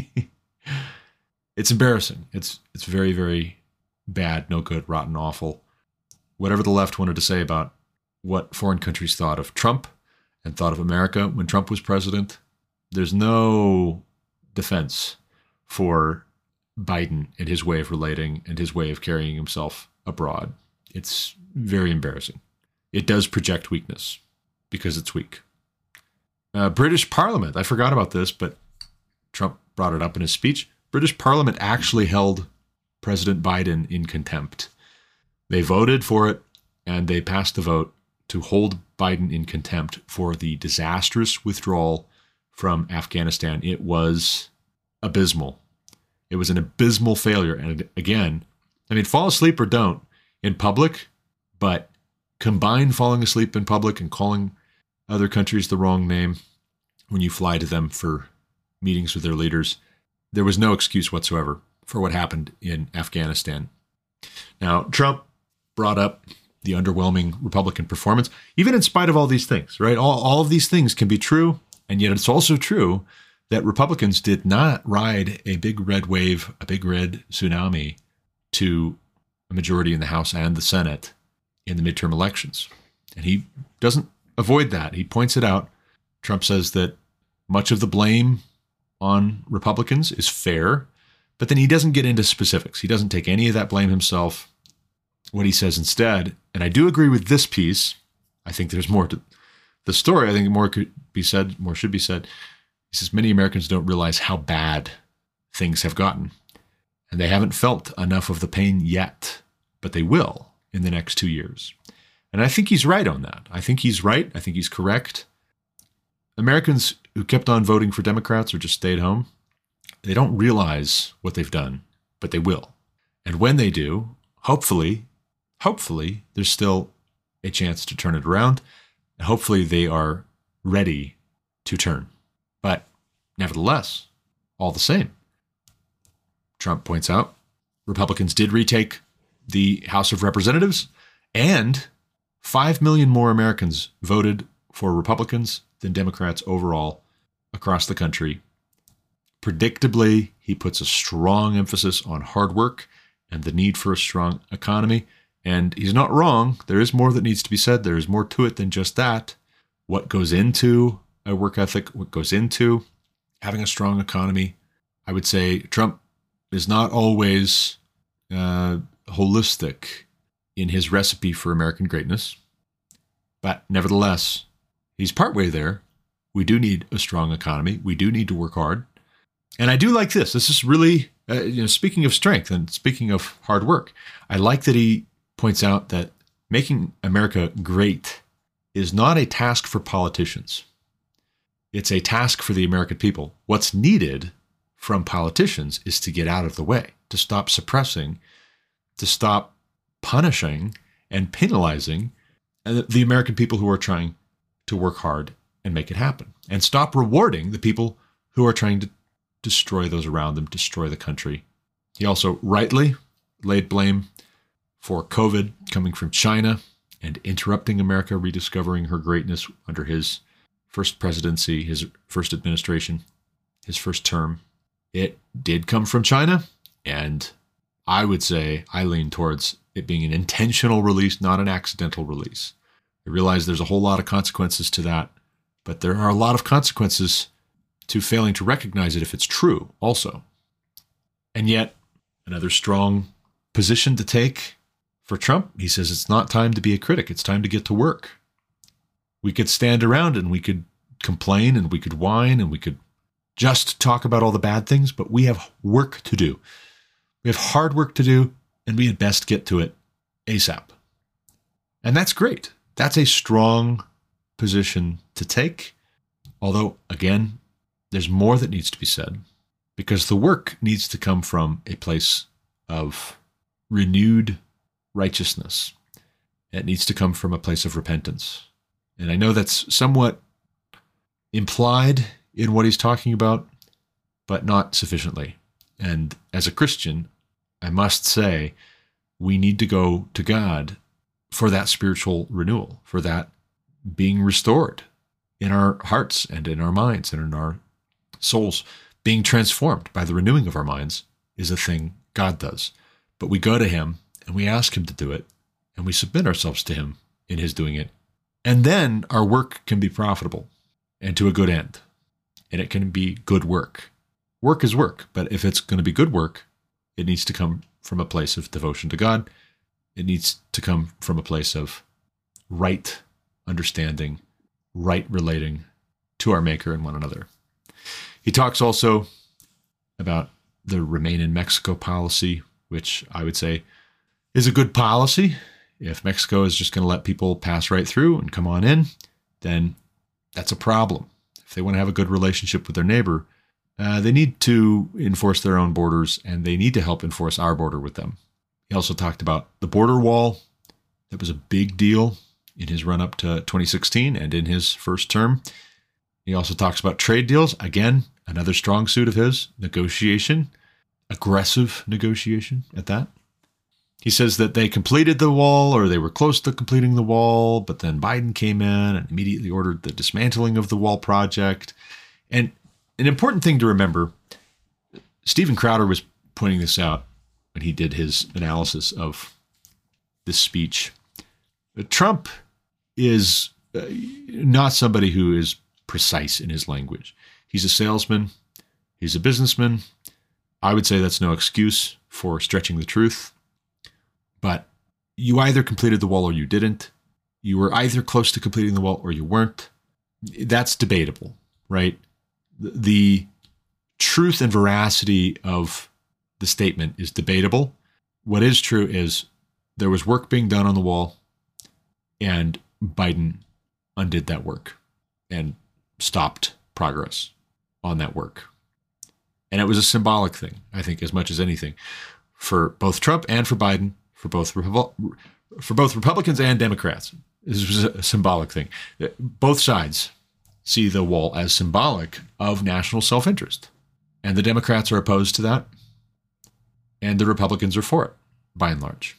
It's embarrassing. It's very, very bad, no good, rotten, awful. Whatever the left wanted to say about what foreign countries thought of Trump and thought of America when Trump was president, there's no defense for Biden and his way of relating and his way of carrying himself abroad. It's very embarrassing. It does project weakness because it's weak. British Parliament, I forgot about this, but Trump brought it up in his speech. British Parliament actually held President Biden in contempt. They voted for it, and they passed the vote to hold Biden in contempt for the disastrous withdrawal from Afghanistan. It was abysmal. It was an abysmal failure. And again, I mean, fall asleep or don't in public, but combine falling asleep in public and calling other countries the wrong name when you fly to them for meetings with their leaders. There was no excuse whatsoever for what happened in Afghanistan. Now, Trump brought up the underwhelming Republican performance, even in spite of all these things, right? All of these things can be true, and yet it's also true that Republicans did not ride a big red wave, a big red tsunami to a majority in the House and the Senate in the midterm elections. And he doesn't avoid that. He points it out. Trump says that much of the blame on Republicans is fair, but then he doesn't get into specifics. He doesn't take any of that blame himself. What he says instead, and I do agree with this piece, I think there's more to the story. I think more could be said, more should be said. He says many Americans don't realize how bad things have gotten, and they haven't felt enough of the pain yet, but they will in the next 2 years. And I think he's right on that. I think he's right. I think he's correct. Americans who kept on voting for Democrats or just stayed home, they don't realize what they've done, but they will. And when they do, hopefully, there's still a chance to turn it around. And hopefully they are ready to turn. But nevertheless, all the same, Trump points out, Republicans did retake the House of Representatives, and 5 million more Americans voted for Republicans than Democrats overall across the country. Predictably, he puts a strong emphasis on hard work and the need for a strong economy. And he's not wrong. There is more that needs to be said. There is more to it than just that. What goes into a work ethic, what goes into having a strong economy. I would say Trump is not always holistic in his recipe for American greatness. But nevertheless, he's partway there. We do need a strong economy. We do need to work hard. And I do like this. This is really, speaking of strength and speaking of hard work, I like that he points out that making America great is not a task for politicians. It's a task for the American people. What's needed from politicians is to get out of the way, to stop suppressing, to stop punishing and penalizing the American people who are trying to work hard and make it happen, and stop rewarding the people who are trying to destroy those around them, destroy the country. He also rightly laid blame for COVID coming from China and interrupting America rediscovering her greatness under his first presidency, his first administration, his first term. It did come from China, and I would say I lean towards it being an intentional release, not an accidental release. I realize there's a whole lot of consequences to that, but there are a lot of consequences to failing to recognize it if it's true also. And yet, another strong position to take for Trump, he says it's not time to be a critic, it's time to get to work. We could stand around and we could complain and we could whine and we could just talk about all the bad things, but we have work to do. We have hard work to do, and we had best get to it ASAP. And that's great. That's a strong position to take. Although, again, there's more that needs to be said, because the work needs to come from a place of renewed righteousness. It needs to come from a place of repentance. And I know that's somewhat implied in what he's talking about, but not sufficiently. And as a Christian, I must say, we need to go to God for that spiritual renewal, for that being restored in our hearts and in our minds and in our souls. Being transformed by the renewing of our minds is a thing God does. But we go to him and we ask him to do it, and we submit ourselves to him in his doing it. And then our work can be profitable and to a good end. And it can be good work. Work is work, but if it's going to be good work, it needs to come from a place of devotion to God. It needs to come from a place of right understanding, right relating to our Maker and one another. He talks also about the Remain in Mexico policy, which I would say is a good policy. If Mexico is just going to let people pass right through and come on in, then that's a problem. If they want to have a good relationship with their neighbor, they need to enforce their own borders, and they need to help enforce our border with them. He also talked about the border wall. That was a big deal in his run-up to 2016 and in his first term. He also talks about trade deals. Again, another strong suit of his, negotiation, aggressive negotiation at that. He says that they completed the wall, or they were close to completing the wall, but then Biden came in and immediately ordered the dismantling of the wall project. And an important thing to remember, Steven Crowder was pointing this out when he did his analysis of this speech. Trump is not somebody who is precise in his language. He's a salesman. He's a businessman. I would say that's no excuse for stretching the truth. But you either completed the wall or you didn't. You were either close to completing the wall or you weren't. That's debatable, right? The truth and veracity of the statement is debatable. What is true is there was work being done on the wall, and Biden undid that work and stopped progress on that work. And it was a symbolic thing, I think, as much as anything, for both Trump and for Biden, for both Republicans and Democrats. This was a symbolic thing. Both sides see the wall as symbolic of national self-interest. And the Democrats are opposed to that, and the Republicans are for it, by and large.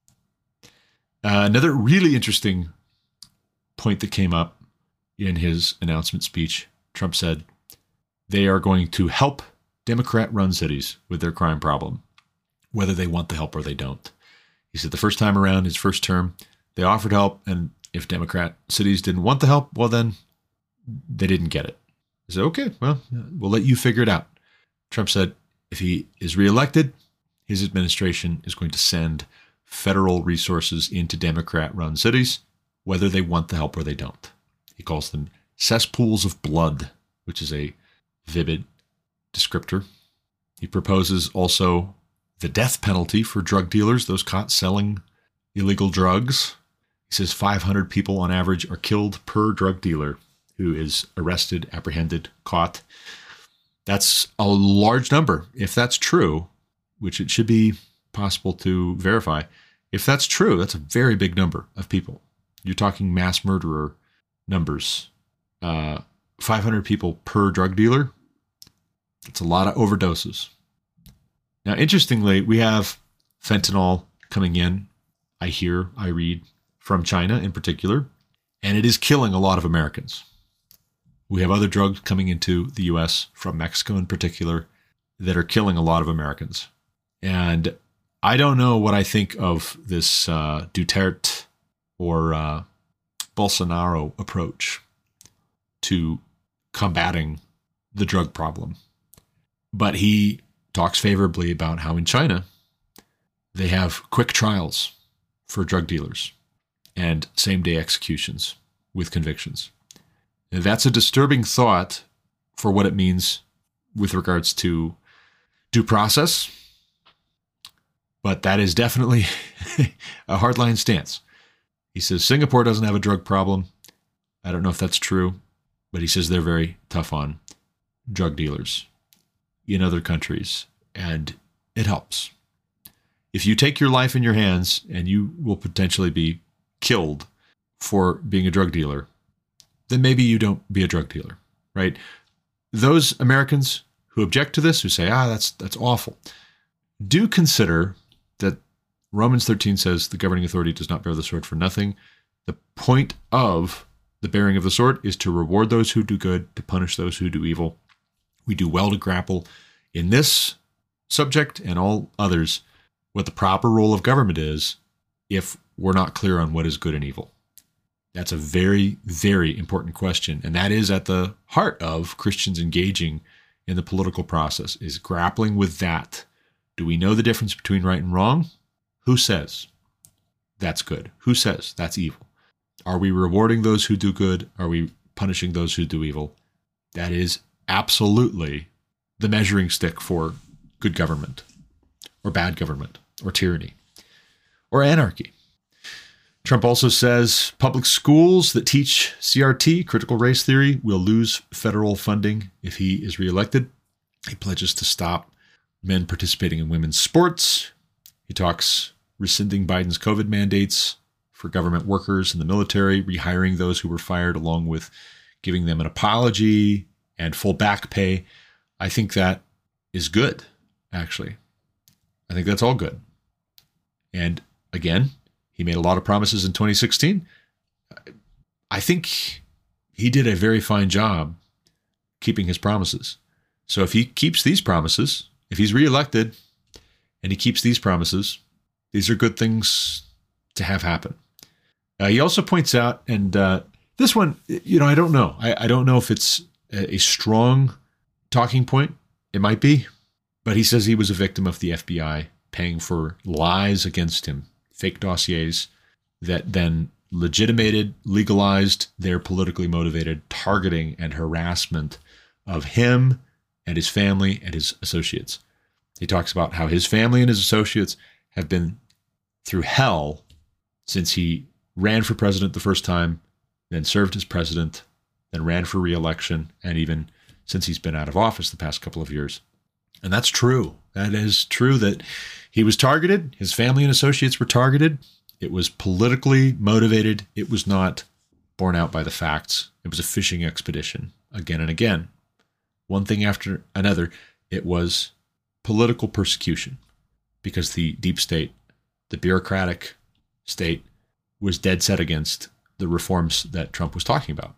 Another really interesting point that came up in his announcement speech, Trump said they are going to help Democrat-run cities with their crime problem, whether they want the help or they don't. He said the first time around, his first term, they offered help, and if Democrat cities didn't want the help, well, then they didn't get it. He said, okay, well, we'll let you figure it out. Trump said if he is reelected, his administration is going to send federal resources into Democrat-run cities, whether they want the help or they don't. He calls them cesspools of blood, which is a vivid descriptor. He proposes also the death penalty for drug dealers, those caught selling illegal drugs. He says 500 people on average are killed per drug dealer who is arrested, apprehended, caught. That's a large number. If that's true, which it should be possible to verify, if that's true, that's a very big number of people. You're talking mass murderer numbers. 500 people per drug dealer. That's a lot of overdoses. Now, interestingly, we have fentanyl coming in, I read, from China in particular, and it is killing a lot of Americans. We have other drugs coming into the U.S. from Mexico in particular that are killing a lot of Americans. And I don't know what I think of this Duterte or Bolsonaro approach to combating the drug problem. But he talks favorably about how in China they have quick trials for drug dealers and same-day executions with convictions. And that's a disturbing thought for what it means with regards to due process, but that is definitely a hardline stance. He says Singapore doesn't have a drug problem. I don't know if that's true, but he says they're very tough on drug dealers in other countries, and it helps. If you take your life in your hands and you will potentially be killed for being a drug dealer, then maybe you don't be a drug dealer, right? Those Americans who object to this, who say, that's awful, do consider that Romans 13 says the governing authority does not bear the sword for nothing. The point of the bearing of the sword is to reward those who do good, to punish those who do evil. We do well to grapple in this subject and all others what the proper role of government is if we're not clear on what is good and evil. That's a very, very important question. And that is at the heart of Christians engaging in the political process, is grappling with that. Do we know the difference between right and wrong? Who says that's good? Who says that's evil? Are we rewarding those who do good? Are we punishing those who do evil? That is absolutely the measuring stick for good government or bad government or tyranny or anarchy. Trump also says public schools that teach CRT, critical race theory, will lose federal funding if he is reelected. He pledges to stop men participating in women's sports. He talks rescinding Biden's COVID mandates for government workers in the military, rehiring those who were fired, along with giving them an apology and full back pay. I think that is good, actually. I think that's all good. And again, he made a lot of promises in 2016. I think he did a very fine job keeping his promises. So if he keeps these promises, if he's reelected and he keeps these promises, these are good things to have happen. He also points out, and this one, I don't know. I don't know if it's a strong talking point. It might be. But he says he was a victim of the FBI paying for lies against him, fake dossiers that then legitimated, legalized their politically motivated targeting and harassment of him and his family and his associates. He talks about how his family and his associates have been through hell since he ran for president the first time, then served as president, then ran for re-election, and even since he's been out of office the past couple of years. And that's true. That is true that he was targeted. His family and associates were targeted. It was politically motivated. It was not borne out by the facts. It was a fishing expedition again and again. One thing after another, it was political persecution because the deep state, the bureaucratic state, was dead set against the reforms that Trump was talking about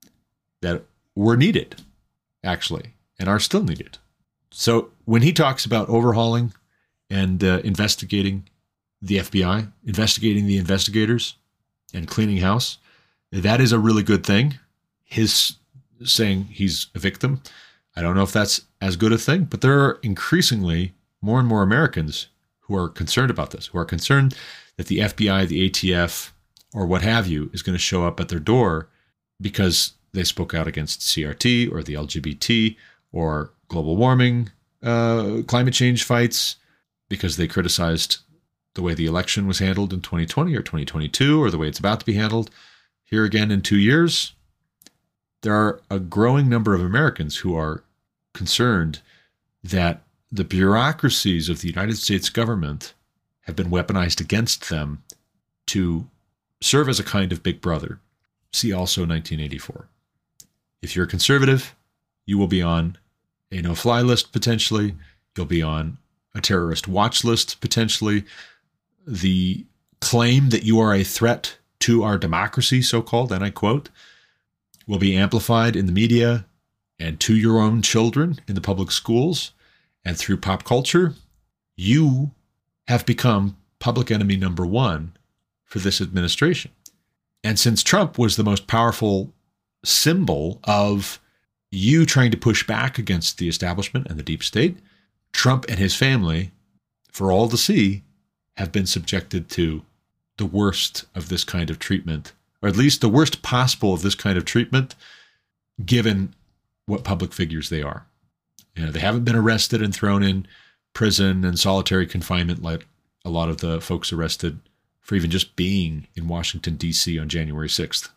that were needed, actually, and are still needed. So when he talks about overhauling and investigating the FBI, investigating the investigators and cleaning house, that is a really good thing. His saying he's a victim, I don't know if that's as good a thing, but there are increasingly more and more Americans who are concerned about this, who are concerned that the FBI, the ATF, or what have you, is going to show up at their door because they spoke out against CRT or the LGBT or global warming, climate change fights, because they criticized the way the election was handled in 2020 or 2022, or the way it's about to be handled here again in 2 years. There are a growing number of Americans who are concerned that the bureaucracies of the United States government have been weaponized against them to serve as a kind of big brother. See also 1984. If you're a conservative, you will be on a no-fly list potentially. You'll be on a terrorist watch list potentially. The claim that you are a threat to our democracy, so-called, and I quote, will be amplified in the media and to your own children in the public schools and through pop culture. You have become public enemy number one for this administration. And since Trump was the most powerful symbol of you trying to push back against the establishment and the deep state, Trump and his family, for all to see, have been subjected to the worst of this kind of treatment, or at least the worst possible of this kind of treatment, given what public figures they are. They haven't been arrested and thrown in prison and solitary confinement like a lot of the folks arrested for even just being in Washington, D.C. on January 6th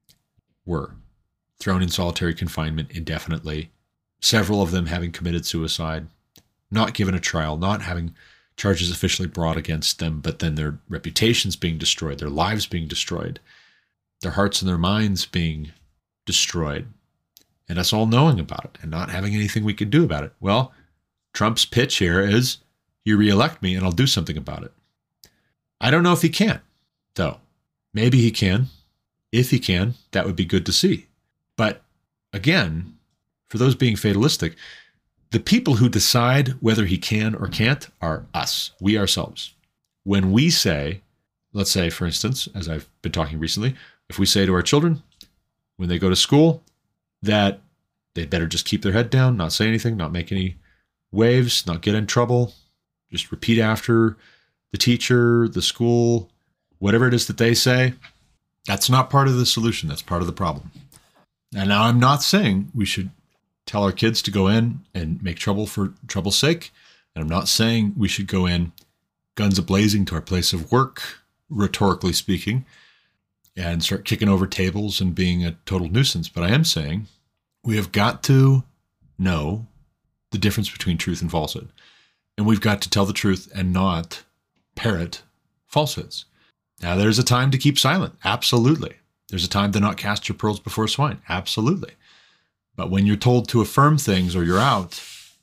were thrown in solitary confinement indefinitely, several of them having committed suicide, not given a trial, not having charges officially brought against them, but then their reputations being destroyed, their lives being destroyed, their hearts and their minds being destroyed, and us all knowing about it and not having anything we can do about it. Well, Trump's pitch here is, you reelect me and I'll do something about it. I don't know if he can, though. Maybe he can. If he can, that would be good to see. But again, for those being fatalistic, the people who decide whether he can or can't are us, we ourselves. When we say, let's say, for instance, as I've been talking recently, if we say to our children when they go to school that they better just keep their head down, not say anything, not make any waves, not get in trouble, just repeat after the teacher, the school, whatever it is that they say, that's not part of the solution. That's part of the problem. And now I'm not saying we should tell our kids to go in and make trouble for trouble's sake. And I'm not saying we should go in guns a-blazing to our place of work, rhetorically speaking, and start kicking over tables and being a total nuisance. But I am saying we have got to know the difference between truth and falsehood. And we've got to tell the truth and not parrot falsehoods. Now, there's a time to keep silent. Absolutely. There's a time to not cast your pearls before swine. Absolutely. But when you're told to affirm things or you're out,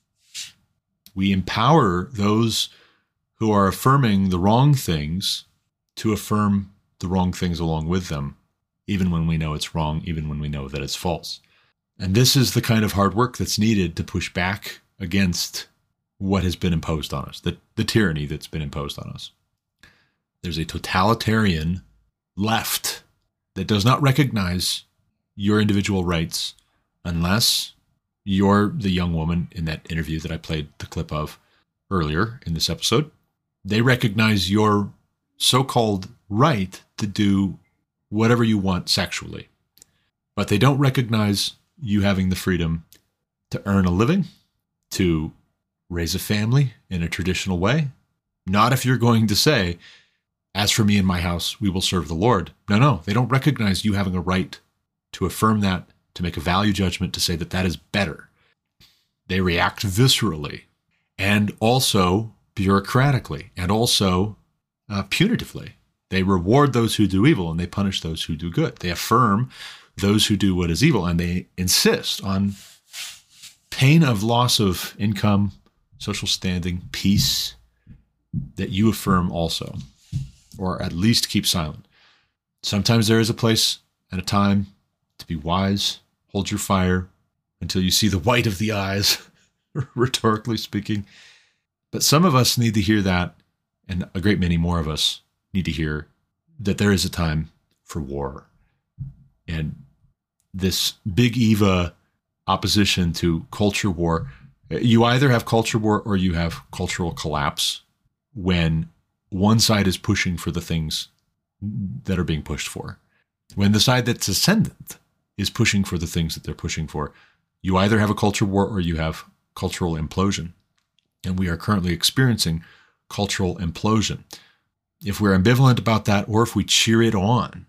we empower those who are affirming the wrong things to affirm the wrong things along with them, even when we know it's wrong, even when we know that it's false. And this is the kind of hard work that's needed to push back against what has been imposed on us, the tyranny that's been imposed on us. There's a totalitarian left that does not recognize your individual rights unless you're the young woman in that interview that I played the clip of earlier in this episode. They recognize your so-called right to do whatever you want sexually, but they don't recognize you having the freedom to earn a living, to raise a family in a traditional way. Not if you're going to say, as for me and my house, we will serve the Lord. No, they don't recognize you having a right to affirm that, to make a value judgment, to say that that is better. They react viscerally and also bureaucratically and also punitively. They reward those who do evil and they punish those who do good. They affirm those who do what is evil, and they insist on pain of loss of income, social standing, peace, that you affirm also, or at least keep silent. Sometimes there is a place and a time to be wise. Hold your fire until you see the white of the eyes, rhetorically speaking. But some of us need to hear that, and a great many more of us need to hear that there is a time for war. And this big Eva opposition to culture war, you either have culture war or you have cultural collapse when one side is pushing for the things that are being pushed for. When the side that's ascendant is pushing for the things that they're pushing for, you either have a culture war or you have cultural implosion. And we are currently experiencing cultural implosion. If we're ambivalent about that, or if we cheer it on,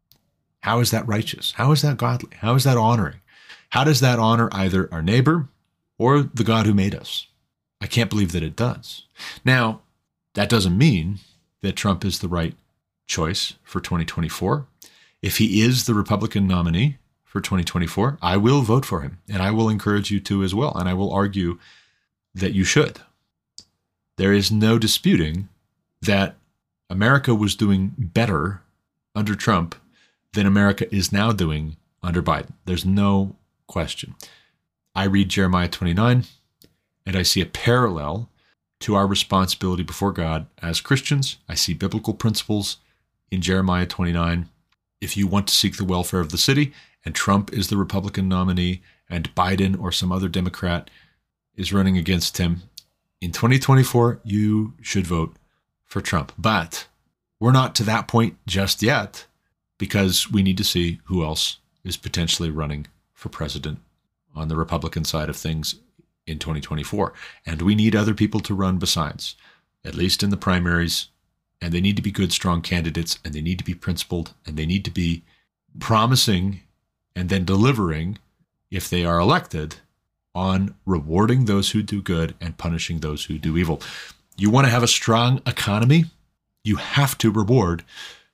how is that righteous? How is that godly? How is that honoring? How does that honor either our neighbor or the God who made us? I can't believe that it does. Now, that doesn't mean that Trump is the right choice for 2024. If he is the Republican nominee for 2024, I will vote for him, and I will encourage you to as well, and I will argue that you should. There is no disputing that America was doing better under Trump than America is now doing under Biden. There's no question. I read Jeremiah 29, and I see a parallel to our responsibility before God as Christians. I see biblical principles in Jeremiah 29. If you want to seek the welfare of the city, and Trump is the Republican nominee, and Biden or some other Democrat is running against him, in 2024, you should vote for Trump. But we're not to that point just yet, because we need to see who else is potentially running for president on the Republican side of things in 2024. And we need other people to run besides, at least in the primaries. And they need to be good, strong candidates, and they need to be principled, and they need to be promising and then delivering, if they are elected, on rewarding those who do good and punishing those who do evil. You want to have a strong economy? You have to reward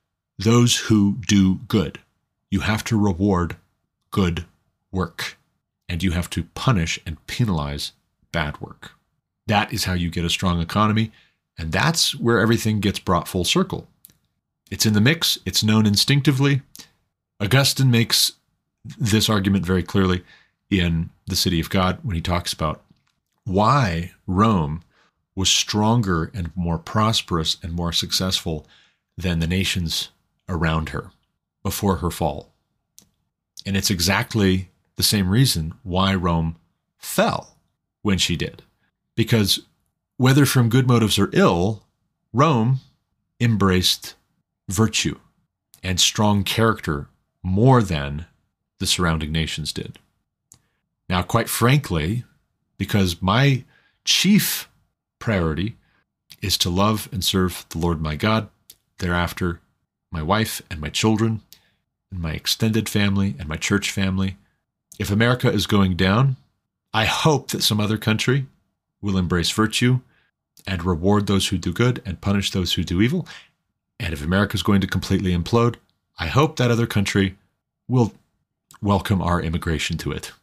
those who do good. You have to reward good work. And you have to punish and penalize bad work. That is how you get a strong economy, And that's where everything gets brought full circle. It's in the mix. It's known instinctively. Augustine makes this argument very clearly in The City of God when he talks about why Rome was stronger and more prosperous and more successful than the nations around her before her fall. And it's exactly the same reason why Rome fell when she did. Because whether from good motives or ill, Rome embraced virtue and strong character more than the surrounding nations did. Now, quite frankly, because my chief priority is to love and serve the Lord my God, thereafter my wife and my children, and my extended family and my church family. If America is going down, I hope that some other country will embrace virtue and reward those who do good and punish those who do evil. And if America is going to completely implode, I hope that other country will welcome our immigration to it.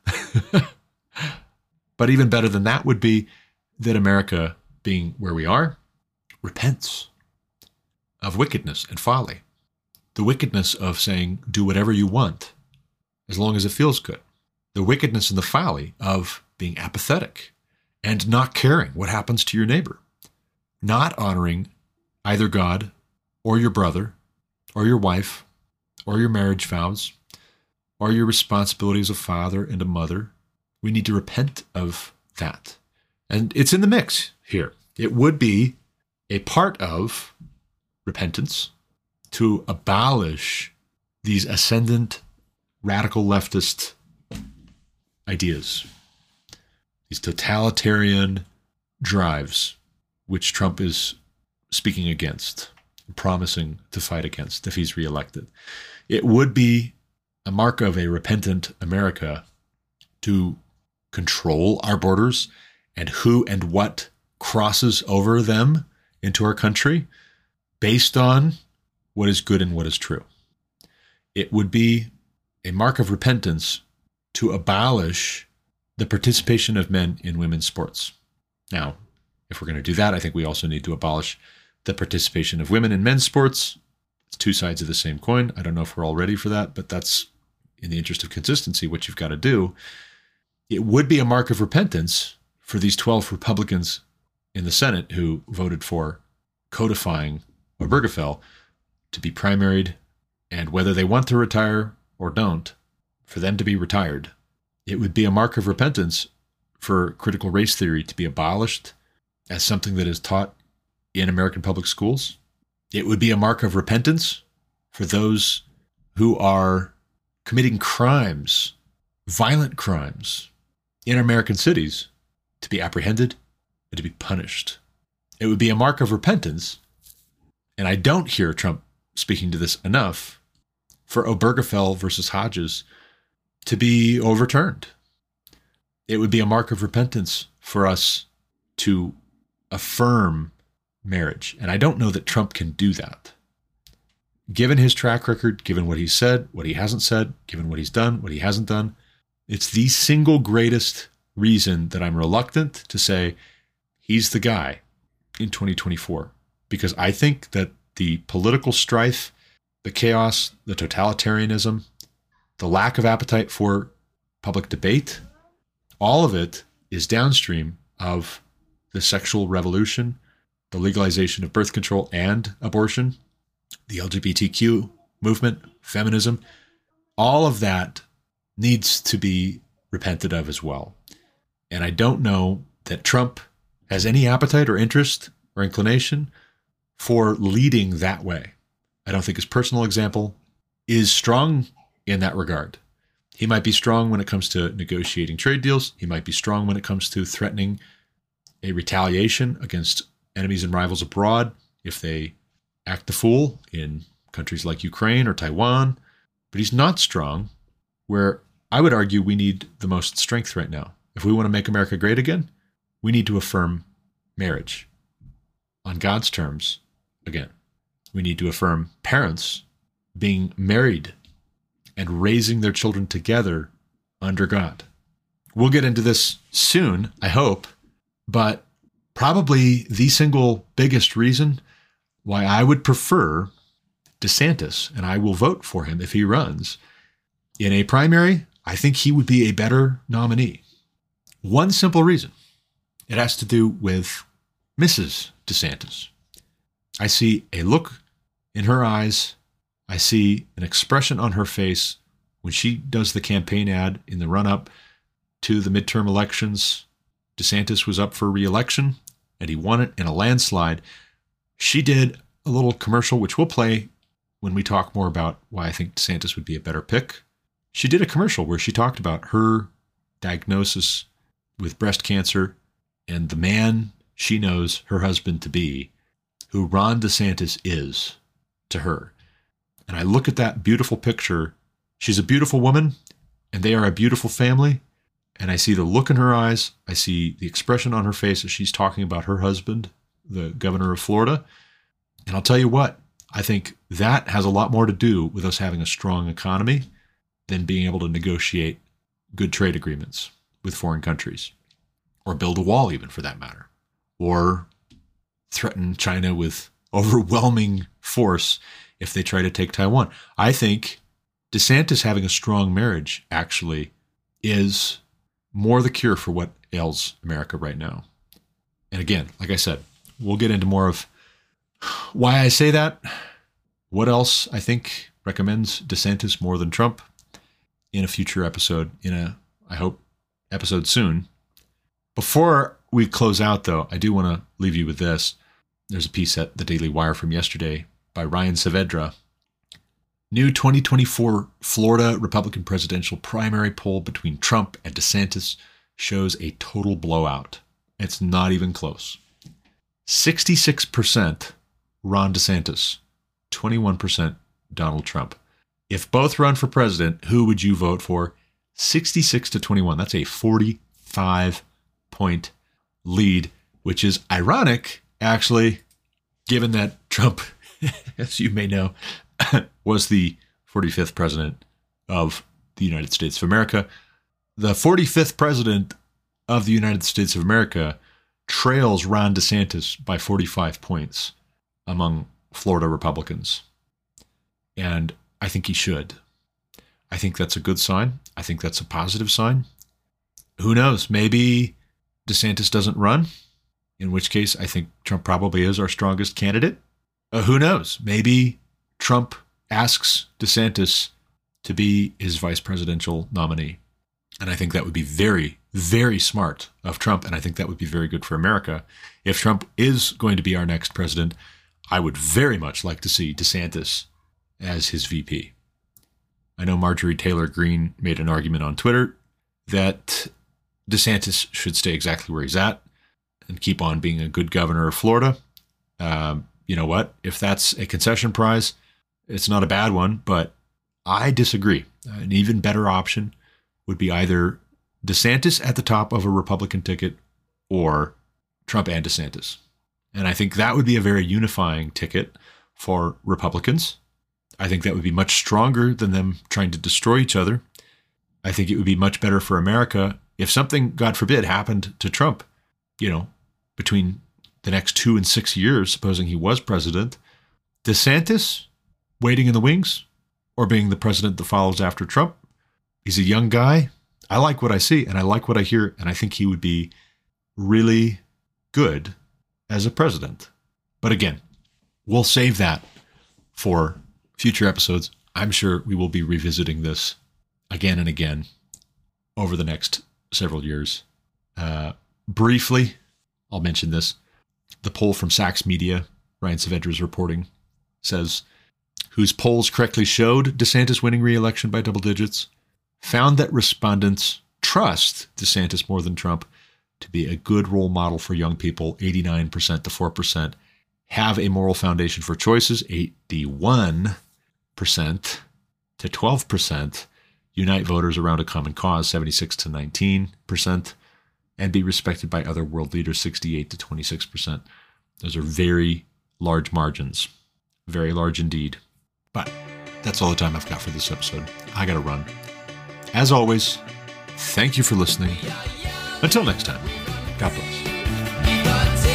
But even better than that would be that America, being where we are, repents of wickedness and folly. The wickedness of saying, do whatever you want, as long as it feels good. The wickedness and the folly of being apathetic and not caring what happens to your neighbor. Not honoring either God or your brother or your wife or your marriage vows or your responsibility as a father and a mother. We need to repent of that. And it's in the mix here. It would be a part of repentance to abolish these ascendant, radical leftist ideas, these totalitarian drives, which Trump is speaking against, promising to fight against if he's reelected. It would be a mark of a repentant America to control our borders and who and what crosses over them into our country based on what is good and what is true. It would be a mark of repentance to abolish the participation of men in women's sports. Now, if we're going to do that, I think we also need to abolish the participation of women in men's sports. It's two sides of the same coin. I don't know if we're all ready for that, but that's, in the interest of consistency, what you've got to do. It would be a mark of repentance for these 12 Republicans in the Senate who voted for codifying Obergefell to be primaried, and whether they want to retire or don't, for them to be retired. It would be a mark of repentance for critical race theory to be abolished as something that is taught in American public schools. It would be a mark of repentance for those who are committing crimes, violent crimes, in American cities to be apprehended and to be punished. It would be a mark of repentance, and I don't hear Trump speaking to this enough, for Obergefell versus Hodges to be overturned. It would be a mark of repentance for us to affirm marriage. And I don't know that Trump can do that. Given his track record, given what he's said, what he hasn't said, given what he's done, what he hasn't done, it's the single greatest reason that I'm reluctant to say he's the guy in 2024. Because I think that the political strife, the chaos, the totalitarianism, the lack of appetite for public debate, all of it is downstream of the sexual revolution, the legalization of birth control and abortion, the LGBTQ movement, feminism. All of that needs to be repented of as well. And I don't know that Trump has any appetite or interest or inclination for leading that way. I don't think his personal example is strong in that regard. He might be strong when it comes to negotiating trade deals. He might be strong when it comes to threatening a retaliation against enemies and rivals abroad if they act the fool in countries like Ukraine or Taiwan. But he's not strong where I would argue we need the most strength right now. If we want to make America great again, we need to affirm marriage on God's terms again. We need to affirm parents being married and raising their children together under God. We'll get into this soon, I hope, but probably the single biggest reason why I would prefer DeSantis, and I will vote for him if he runs. In a primary, I think he would be a better nominee. One simple reason. It has to do with Mrs. DeSantis. I see a look in her eyes. I see an expression on her face when she does the campaign ad in the run-up to the midterm elections. DeSantis was up for re-election, and he won it in a landslide. She did a little commercial, which we'll play when we talk more about why I think DeSantis would be a better pick. She did a commercial where she talked about her diagnosis with breast cancer and the man she knows her husband to be, who Ron DeSantis is to her. And I look at that beautiful picture. She's a beautiful woman, and they are a beautiful family. And I see the look in her eyes. I see the expression on her face as she's talking about her husband, the governor of Florida. And I'll tell you what, I think that has a lot more to do with us having a strong economy than being able to negotiate good trade agreements with foreign countries, or build a wall even for that matter, or threaten China with overwhelming force if they try to take Taiwan. I think DeSantis having a strong marriage actually is more the cure for what ails America right now. And again, like I said, we'll get into more of why I say that, what else I think recommends DeSantis more than Trump in a future episode, I hope, episode soon. Before we close out, though, I do want to leave you with this. There's a piece at the Daily Wire from yesterday by Ryan Saavedra. New 2024 Florida Republican presidential primary poll between Trump and DeSantis shows a total blowout. It's not even close. 66% Ron DeSantis, 21% Donald Trump. If both run for president, who would you vote for? 66 to 21. That's a 45-point lead, which is ironic, actually, given that Trump, as you may know, was the 45th president of the United States of America. The 45th president of the United States of America trails Ron DeSantis by 45 points among Florida Republicans. And I think he should. I think that's a good sign. I think that's a positive sign. Who knows? Maybe DeSantis doesn't run, in which case I think Trump probably is our strongest candidate. Who knows? Maybe Trump asks DeSantis to be his vice presidential nominee. And I think that would be very, very smart of Trump. And I think that would be very good for America. If Trump is going to be our next president, I would very much like to see DeSantis as his VP. I know Marjorie Taylor Greene made an argument on Twitter that DeSantis should stay exactly where he's at and keep on being a good governor of Florida. You know what? If that's a concession prize, it's not a bad one, but I disagree. An even better option would be either DeSantis at the top of a Republican ticket or Trump and DeSantis. And I think that would be a very unifying ticket for Republicans. I think that would be much stronger than them trying to destroy each other. I think it would be much better for America if something, God forbid, happened to Trump, between the next 2 and 6 years, supposing he was president. DeSantis waiting in the wings or being the president that follows after Trump. He's a young guy. I like what I see and I like what I hear, and I think he would be really good as a president. But again, we'll save that for future episodes. I'm sure we will be revisiting this again and again over the next several years. Briefly, I'll mention this. The poll from Sachs Media, Ryan Saavedra's reporting, says, whose polls correctly showed DeSantis winning re-election by double digits, found that respondents trust DeSantis more than Trump to be a good role model for young people, 89% to 4%, have a moral foundation for choices, 81% to 12%, unite voters around a common cause, 76 to 19%, and be respected by other world leaders, 68 to 26%. Those are very large margins, very large indeed. But that's all the time I've got for this episode. I got to run. As always, thank you for listening. Until next time, God bless.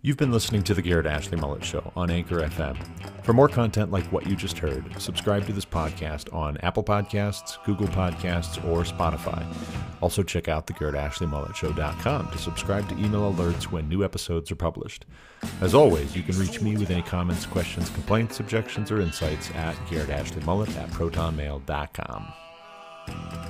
You've been listening to the Garrett Ashley Mullet Show on Anchor FM. For more content like what you just heard, subscribe to this podcast on Apple Podcasts, Google Podcasts, or Spotify. Also check out thegarrettashleymulletshow.com to subscribe to email alerts when new episodes are published. As always, you can reach me with any comments, questions, complaints, objections, or insights at garrettashleyMullet@protonmail.com.